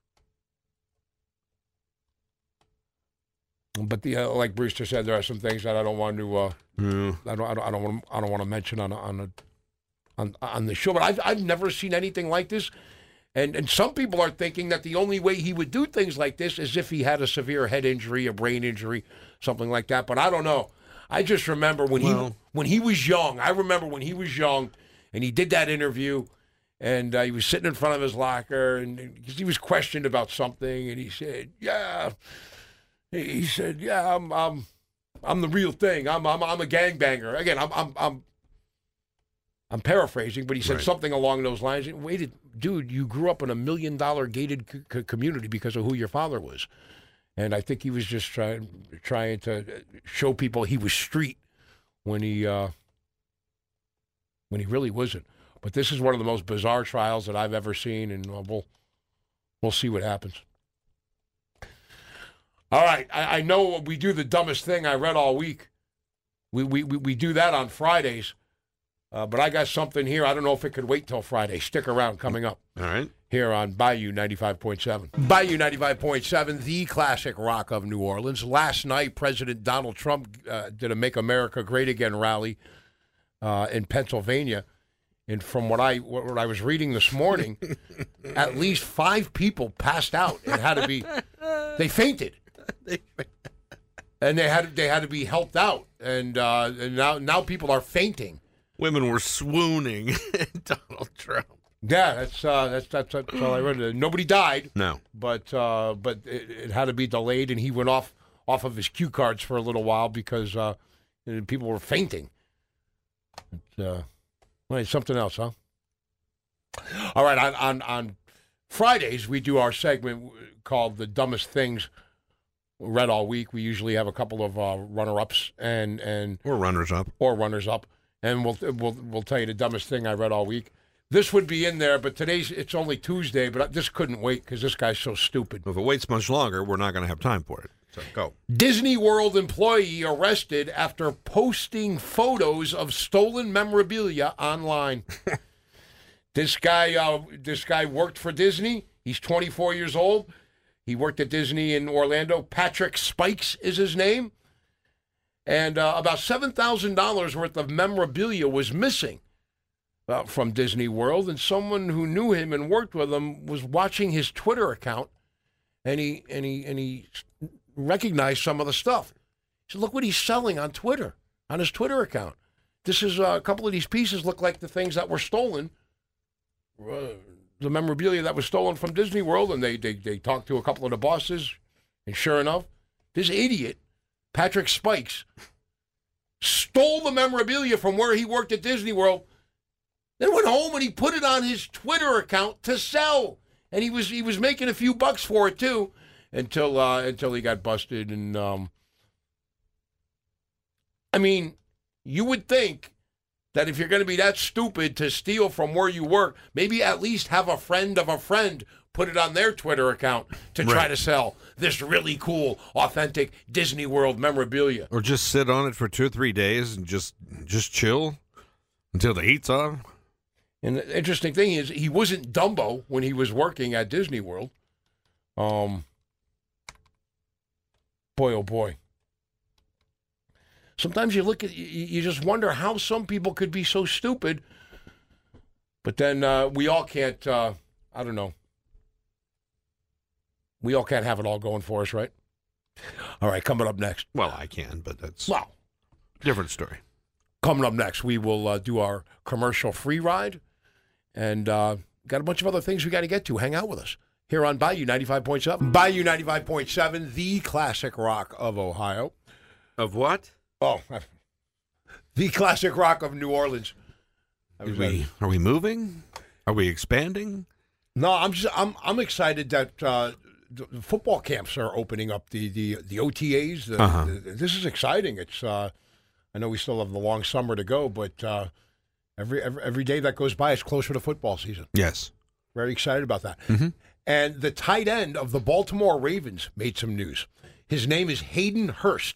But the uh, like Brewster said, there are some things that I don't want to. Uh, mm. I don't. I don't. I don't want. To, I don't want to mention on a, on a, on on the show. But I've I've never seen anything like this, and and some people are thinking that the only way he would do things like this is if he had a severe head injury, a brain injury, something like that. But I don't know. I just remember when well, he when he was young. I remember when he was young, and he did that interview, and uh, he was sitting in front of his locker, and, and he was questioned about something, and he said, "Yeah." He said, "Yeah, I'm, I'm, I'm the real thing. I'm, I'm, I'm a gangbanger." Again, I'm, I'm, I'm, I'm paraphrasing, but he said right. something along those lines. Wait, dude, you grew up in a million-dollar gated c- community because of who your father was, and I think he was just trying, trying to show people he was street when he, uh, when he really wasn't. But this is one of the most bizarre trials that I've ever seen, and we'll, we'll see what happens. All right, I, I know we do the dumbest thing I read all week. We we we do that on Fridays. Uh, but I got something here. I don't know if it could wait till Friday. Stick around. Coming up. All right. Here on Bayou ninety-five point seven. Bayou ninety-five point seven, the classic rock of New Orleans. Last night, President Donald Trump uh, did a Make America Great Again rally uh, in Pennsylvania. And from what I what I was reading this morning, at least five people passed out and had to be, they fainted. And they had they had to be helped out. And, uh, and now now people are fainting. Women were swooning at Donald Trump. Yeah, that's uh, that's that's that's all I read. Nobody died. No, but uh, but it, it had to be delayed, and he went off off of his cue cards for a little while because uh, people were fainting. But, uh, well, something else, huh? All right, on, on on Fridays we do our segment called "The Dumbest Things Read All Week." We usually have a couple of uh, runner-ups and and or runners-up or runners-up, and we'll we'll we'll tell you the dumbest thing I read all week. This would be in there, but today's, it's only Tuesday, but this couldn't wait because this guy's so stupid. If it waits much longer, we're not going to have time for it. So go. Disney World employee arrested after posting photos of stolen memorabilia online. This guy, uh, this guy worked for Disney. He's twenty-four years old. He worked at Disney in Orlando. Patrick Spikes is his name. And uh, about seven thousand dollars worth of memorabilia was missing. Uh, from Disney World, and someone who knew him and worked with him was watching his Twitter account, and he and he and he recognized some of the stuff. He said, "Look what he's selling on Twitter, on his Twitter account. This is uh, a couple of these pieces look like the things that were stolen, uh, the memorabilia that was stolen from Disney World." And they they they talked to a couple of the bosses, and sure enough, this idiot, Patrick Spikes, stole the memorabilia from where he worked at Disney World. Then went home and he put it on his Twitter account to sell, and he was he was making a few bucks for it too, until uh, until he got busted. And um, I mean, you would think that if you're going to be that stupid to steal from where you work, maybe at least have a friend of a friend put it on their Twitter account to try right. to sell this really cool, authentic Disney World memorabilia, or just sit on it for two or three days and just just chill until the heat's off. And the interesting thing is, he wasn't Dumbo when he was working at Disney World. Um, boy, oh boy. Sometimes you look at, you, you just wonder how some people could be so stupid. But then uh, we all can't, uh, I don't know. We all can't have it all going for us, right? All right, coming up next. Well, I can, but that's wow. different story. Coming up next, we will uh, do our commercial free ride. And uh, got a bunch of other things we got to get to. Hang out with us here on Bayou ninety-five point seven. Bayou ninety-five point seven, the classic rock of Ohio. Of what? Oh, the classic rock of New Orleans. Are we, are we moving? Are we expanding? No, I'm just I'm I'm excited that uh, the football camps are opening up. The the the O T As. The, uh-huh. the, this is exciting. It's uh, I know we still have the long summer to go, but. Uh, Every, every every day that goes by is closer to football season. Yes. Very excited about that. Mm-hmm. And the tight end of the Baltimore Ravens made some news. His name is Hayden Hurst.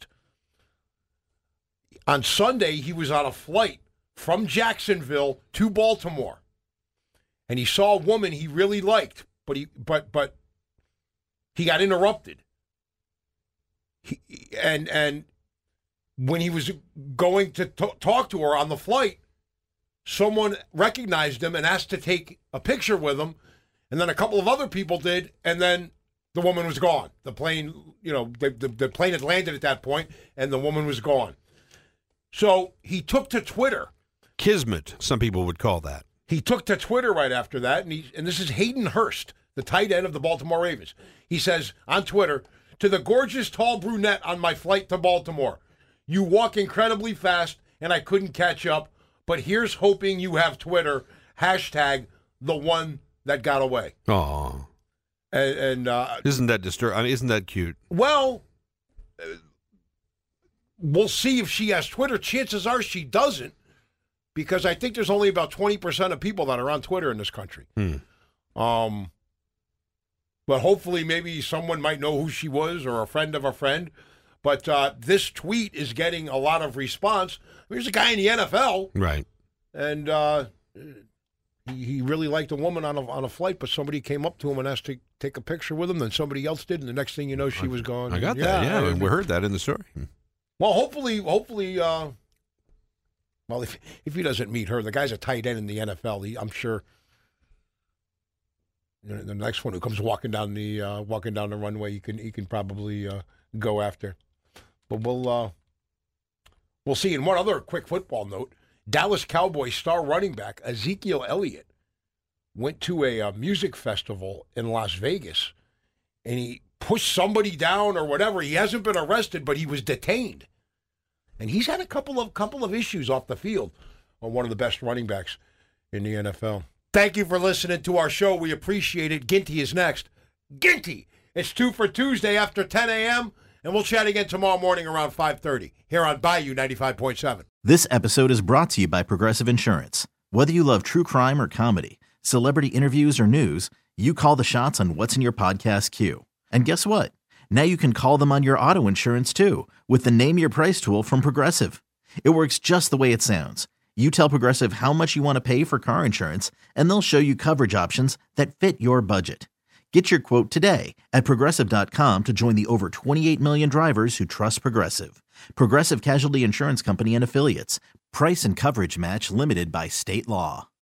On Sunday, he was on a flight from Jacksonville to Baltimore. And he saw a woman he really liked, but he but but he got interrupted. He, and and when he was going to t- talk to her on the flight, someone recognized him and asked to take a picture with him, and then a couple of other people did, and then the woman was gone. The plane, you know, the, the, the plane had landed at that point, and the woman was gone. So he took to Twitter. Kismet, some people would call that. He took to Twitter right after that, and, he, and this is Hayden Hurst, the tight end of the Baltimore Ravens. He says on Twitter, "To the gorgeous tall brunette on my flight to Baltimore, you walk incredibly fast, and I couldn't catch up. But here's hoping you have Twitter, hashtag the one that got away." Aw. And, and uh, isn't that distur- I mean, isn't that cute? Well, uh, we'll see if she has Twitter. Chances are she doesn't, because I think there's only about twenty percent of people that are on Twitter in this country. Hmm. Um, but hopefully maybe someone might know who she was or a friend of a friend. But uh, this tweet is getting a lot of response. There's a guy in the N F L. Right. and uh, he, he really liked a woman on a on a flight, but somebody came up to him and asked to take a picture with him. Then somebody else did, and the next thing you know, she was gone. I got and, that. Yeah, yeah, we heard that in the story. Well, hopefully, hopefully, uh, well, if if he doesn't meet her, the guy's a tight end in the N F L. He, I'm sure. You know, the next one who comes walking down the uh, walking down the runway, he can he can probably uh, go after. But we'll uh, we'll see. And one other quick football note: Dallas Cowboys star running back Ezekiel Elliott went to a, a music festival in Las Vegas, and he pushed somebody down or whatever. He hasn't been arrested, but he was detained. And he's had a couple of couple of issues off the field on one of the best running backs in the N F L. Thank you for listening to our show. We appreciate it. Ginty is next. Ginty! It's two for Tuesday after ten a.m., and we'll chat again tomorrow morning around five thirty here on Bayou ninety-five point seven. This episode is brought to you by Progressive Insurance. Whether you love true crime or comedy, celebrity interviews or news, you call the shots on what's in your podcast queue. And guess what? Now you can call them on your auto insurance too with the Name Your Price tool from Progressive. It works just the way it sounds. You tell Progressive how much you want to pay for car insurance, and they'll show you coverage options that fit your budget. Get your quote today at Progressive dot com to join the over twenty-eight million drivers who trust Progressive. Progressive Casualty Insurance Company and Affiliates. Price and coverage match limited by state law.